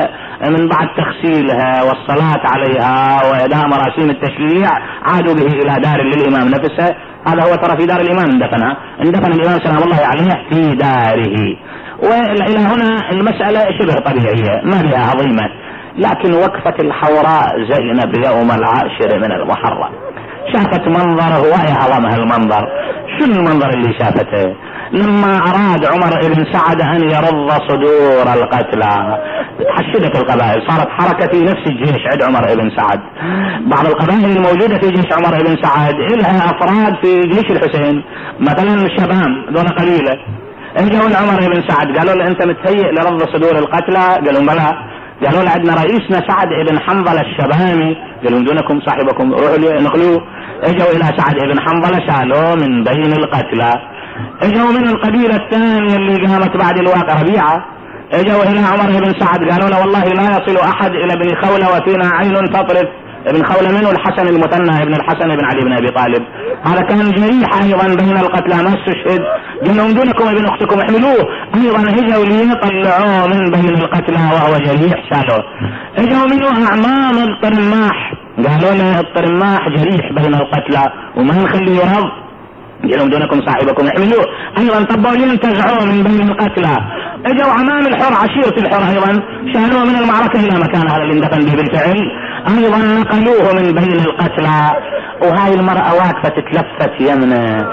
ومن بعد تغسيلها والصلاة عليها وأداء مراسيم التشييع عادوا به إلى دار للإمام نفسه. هذا هو ترى في دار الإمام اندفن اندفن الإمام سلام الله عليه في داره. وإلى هنا المسألة شبه طبيعية ما بها عظيمة، لكن وقفة الحوراء زينب يوم العاشر من المحرم شافت منظر هو أعظمها المنظر. شو المنظر اللي شافته؟ لما أراد عمر بن سعد أن يرض صدور القتلى، تحشدت القبائل، صارت حركة في نفس الجيش عند عمر بن سعد. بعض القبائل الموجودة في جيش عمر بن سعد إلها أفراد في جيش الحسين، مثلا الشباب دون قليلة، اجوا لعمر بن سعد قالوا له أنت متهيئ لرض صدور القتلى؟ قالوا بلى. قالوا له عندنا رئيسنا سعد بن حنظلة الشبامي، قالوا دونكم صاحبكم روحوا نقلوه. اجوا إلى سعد بن حنظلة سألوه من بين القتلى. اجوا من القبيلة الثانية اللي قامت بعد الواقع ربيعة، اجوا الى عمر بن سعد قالوا له والله لا يصل احد الى ابن خولة وفينا عين تطرف. ابن خولة منه الحسن المثنى ابن الحسن بن علي بن ابي طالب، هذا كان جريح ايضا بين القتلى ما استشهد. قلنا من دونكم ابن اختكم احملوه. ايضا اجوا ليطلعوه من بين القتلى وهو جريح سالوه. اجوا منه اعمام الطرماح قالوا له الطرماح جريح بين القتلى وما نخليه يرض، قالوا دونكم صاحبكم احملوه. ايضا طبوا ينتزعوه من بين القتلى. اجوا عمام الحر عشيرة الحر ايضا شالوه من المعركة الى مكانها اللي اندفن به بالفعل، ايضا نقلوه من بين القتلى. وهاي المرأة واقفة تتلفت يمنى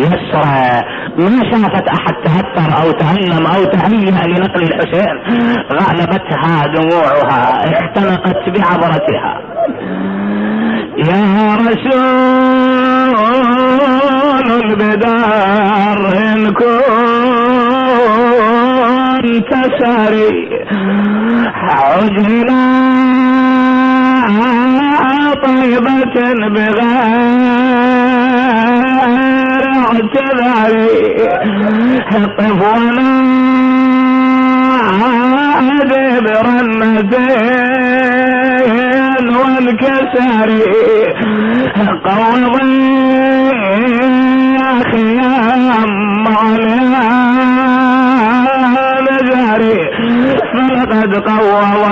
يسرى، ما شافت احد تهتر او تهلم او تهيأ لنقل الحسين، غلبتها دموعها اختنقت بعبرتها. يا رسول البدار إن كنت ساري عجلنا طيبة بغير اعتذاري، طفونا دبر الندين والكساري، قوضي خيام عليها نجاري، فلقد قوض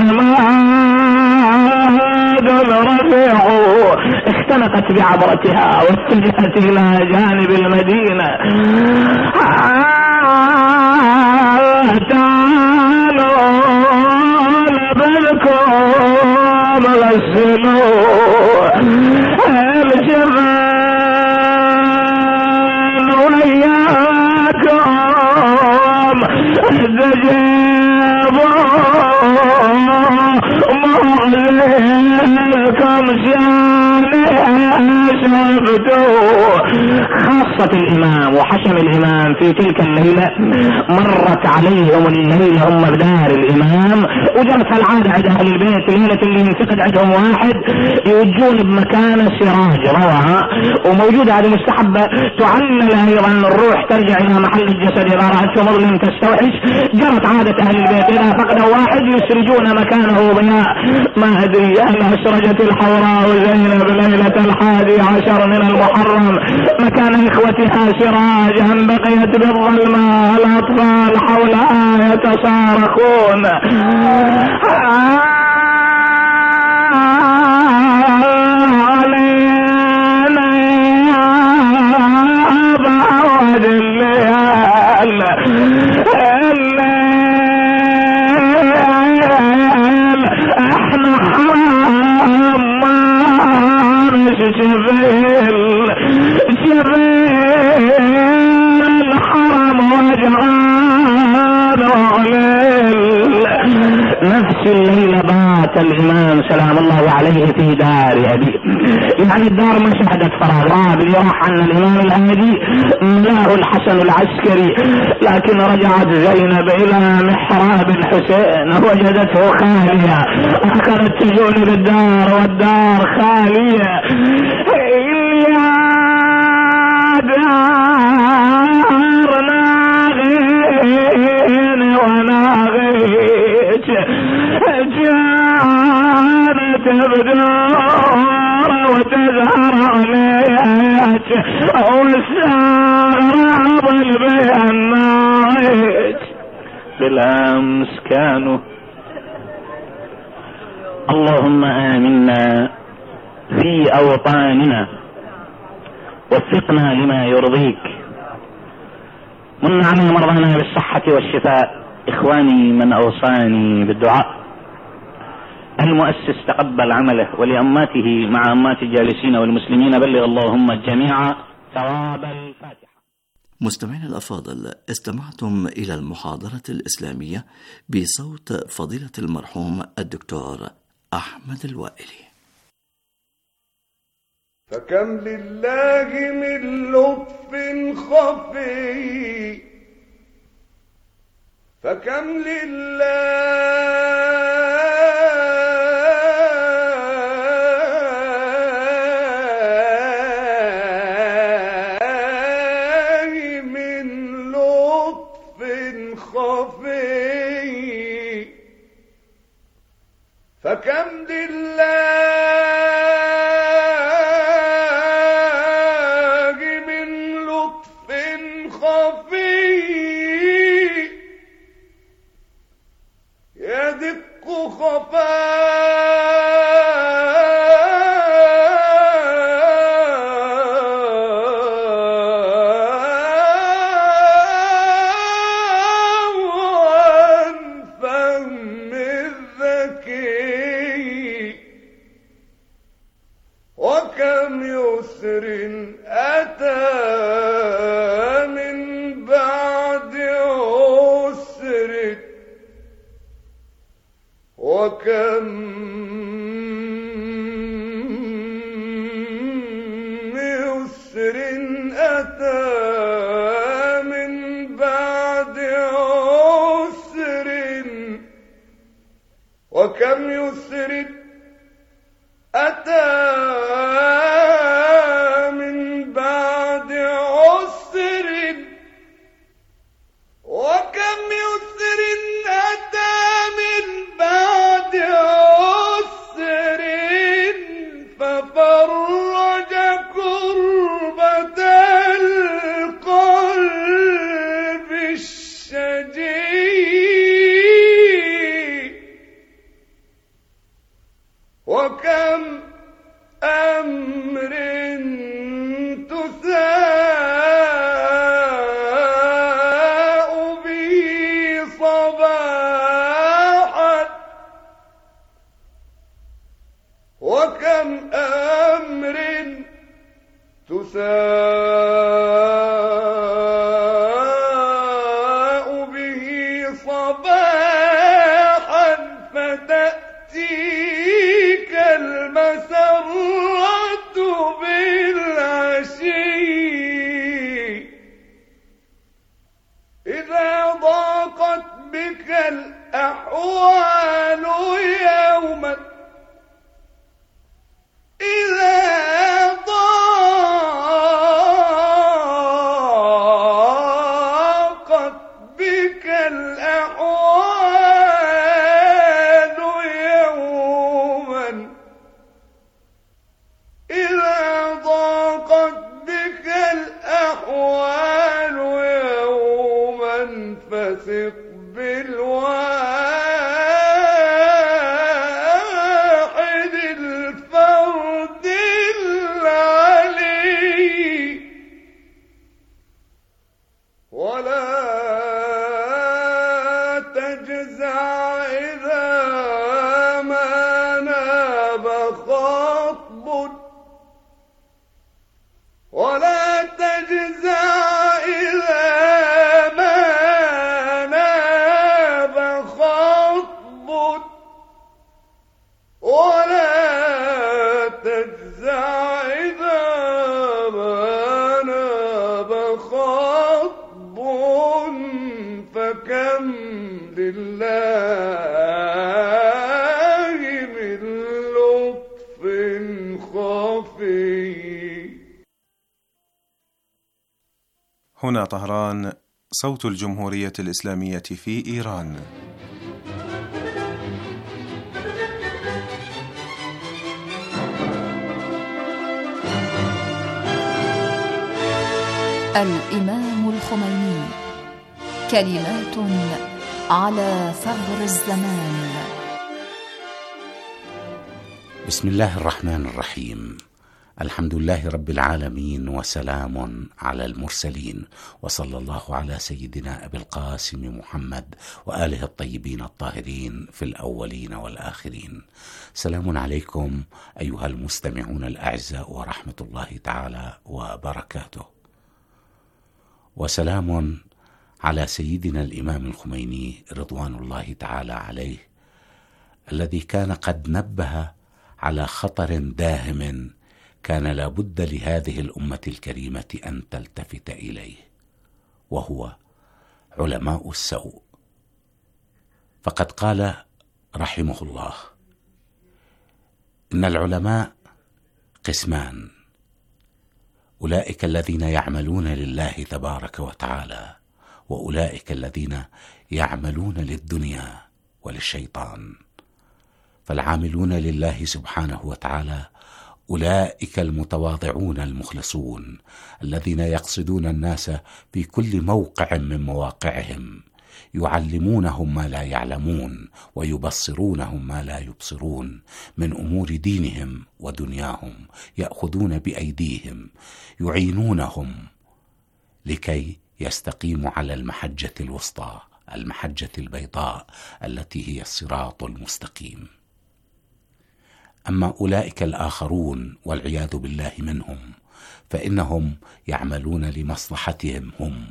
العماد الرفيع، اختنقت بعبرتها واتجهت الى جانب المدينة. تعالوا لبلكم غسلوا الجبال وياكم استجيبوا مغلقكم شاني شفتوا. خاصة الإمام وحشم الإمام في تلك الليلة مرت عليهم الليلة هم بدار الإمام، وجرت العادة عند أهل البيت الليلة اللي ينفقد عندهم واحد يوجون بمكان سراج روعة وموجودة هذه مستحبة تعلل أيضا الروح ترجع إلى محل الجسد إذا رأته مظلم تستوحش. جرت عادة أهل البيت إذا فقدوا واحد يسرجون مكانه ضياء. ما أدري هل أسرجت الحوراء زينب ليلة الحادي عشر من المحرم مكان إخوتها سراجا بقيت بالظلمة، الأطفال حولها يتصارخون. علينا يا بعد الليل الليل احنا حرام ما نشفيل شفيل الحرم وجعان عليل الإمام سلام الله عليه في دار أبيه. يعني الدار ما شهدت فراغ، باليوح أن الإمام الهادي ملاه الحسن العسكري، لكن رجعت زينب إلى محراب الحسين وجدته خالية، أخذت تجون بالدار والدار خالية. يا دار ناغين وناغيت كانت بدور وتزهر عليك واستغرب البيانات بالأمس كانوا. اللهم آمنا في أوطاننا وفقنا لما يرضيك، من على مرضانا بالصحة والشفاء. إخواني من أوصاني بالدعاء المؤسس تقبل عمله، ولأماته مع أمات الجالسين والمسلمين بلغ اللهم الجميع ثواب الفاتحة. مستمعين الأفاضل، استمعتم إلى المحاضرة الإسلامية بصوت فضيلة المرحوم الدكتور أحمد الوائلي. فكم لله من لطف خفي، فكم لله من لطف خفي، فكم لله وكم يسر أتى من بعد عسر، وكم يسر أتى من بعد عسر، ففرج كربة القلب الشجي، وكم أمر تساء به صباحا، وكم أمر تساء به صباحا، فتأتيك المسرة بالعشي، إذا ضاقت بك الأحوال يوما، إذا ضاقت بك الأحوال يوما، إذا ضاقت بك الأحوال يوما، فثق بالواحد الفرد العلي، ولا تجزع إذا ما ناب خطب، ولا تجزع إذا ما ناب خطب، خطب فكم لله من لطف خفي. هنا طهران، صوت الجمهورية الإسلامية في إيران. الإمام الخميني، كلمات على ثغر الزمان. بسم الله الرحمن الرحيم. الحمد لله رب العالمين، وسلام على المرسلين، وصلى الله على سيدنا أبي القاسم محمد وآله الطيبين الطاهرين في الأولين والآخرين. سلام عليكم أيها المستمعون الأعزاء ورحمة الله تعالى وبركاته، وسلام على سيدنا الإمام الخميني رضوان الله تعالى عليه، الذي كان قد نبه على خطر داهم كان لابد لهذه الأمة الكريمة أن تلتفت إليه، وهو علماء السوء. فقد قال رحمه الله: إن العلماء قسمان، أولئك الذين يعملون لله تبارك وتعالى، وأولئك الذين يعملون للدنيا وللشيطان. فالعاملون لله سبحانه وتعالى أولئك المتواضعون المخلصون، الذين يقصدون الناس في كل موقع من مواقعهم، يعلمونهم ما لا يعلمون، ويبصرونهم ما لا يبصرون من أمور دينهم ودنياهم، يأخذون بأيديهم، يعينونهم لكي يستقيموا على المحجة الوسطى، المحجة البيضاء التي هي الصراط المستقيم. أما أولئك الآخرون والعياذ بالله منهم، فإنهم يعملون لمصلحتهم هم،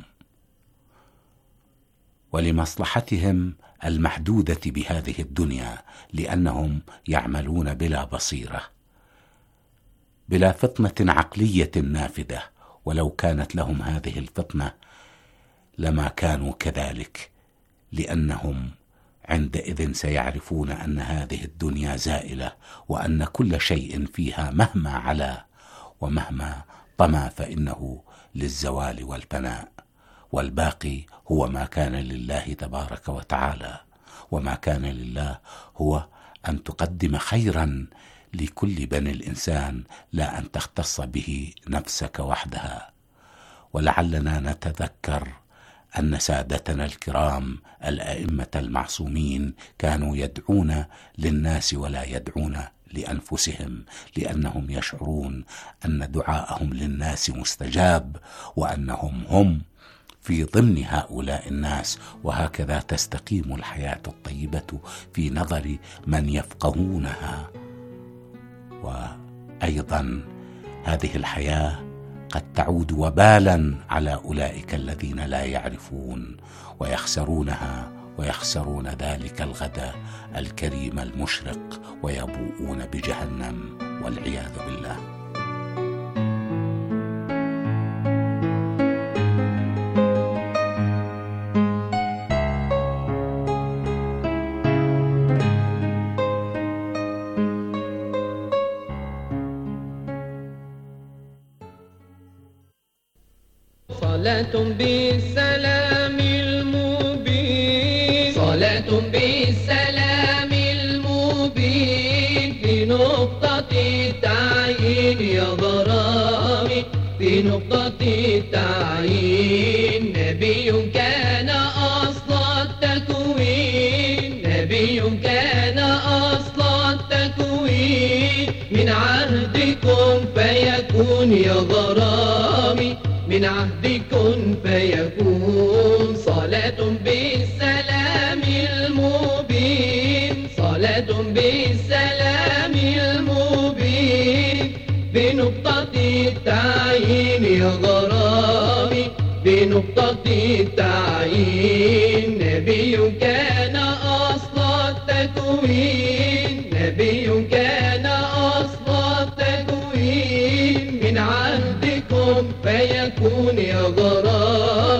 ولمصلحتهم المحدودة بهذه الدنيا، لأنهم يعملون بلا بصيرة، بلا فطنة عقلية نافذة. ولو كانت لهم هذه الفطنة لما كانوا كذلك، لأنهم عندئذ سيعرفون أن هذه الدنيا زائلة، وأن كل شيء فيها مهما علا ومهما طمى فإنه للزوال والفناء، والباقي هو ما كان لله تبارك وتعالى. وما كان لله هو أن تقدم خيرا لكل بني الإنسان، لا أن تختص به نفسك وحدها. ولعلنا نتذكر أن سادتنا الكرام الأئمة المعصومين كانوا يدعون للناس ولا يدعون لأنفسهم، لأنهم يشعرون أن دعاءهم للناس مستجاب، وأنهم هم في ضمن هؤلاء الناس. وهكذا تستقيم الحياة الطيبة في نظر من يفقهونها. وأيضا هذه الحياة قد تعود وبالا على أولئك الذين لا يعرفون، ويخسرونها ويخسرون ذلك الغد الكريم المشرق، ويبوؤون بجهنم والعياذ بالله. صلاة بالسلام المبين، صلاة بالسلام المبين، في نقطة التعيين يا غرامي، في نقطة التعيين. نبي كان أصل التكوين، نبي كان أصل التكوين، من عهدكم فيكون يا غرامي، من عهدكم فيكون. صلاة بالسلام المبين، صلاة بالسلام المبين، بنقطة التعيين يا غرامي، بنقطة التعيين. نبي كان أصل التكوين، نبي كان أصل التكوين، من عهدكم فيكون يا غرامي،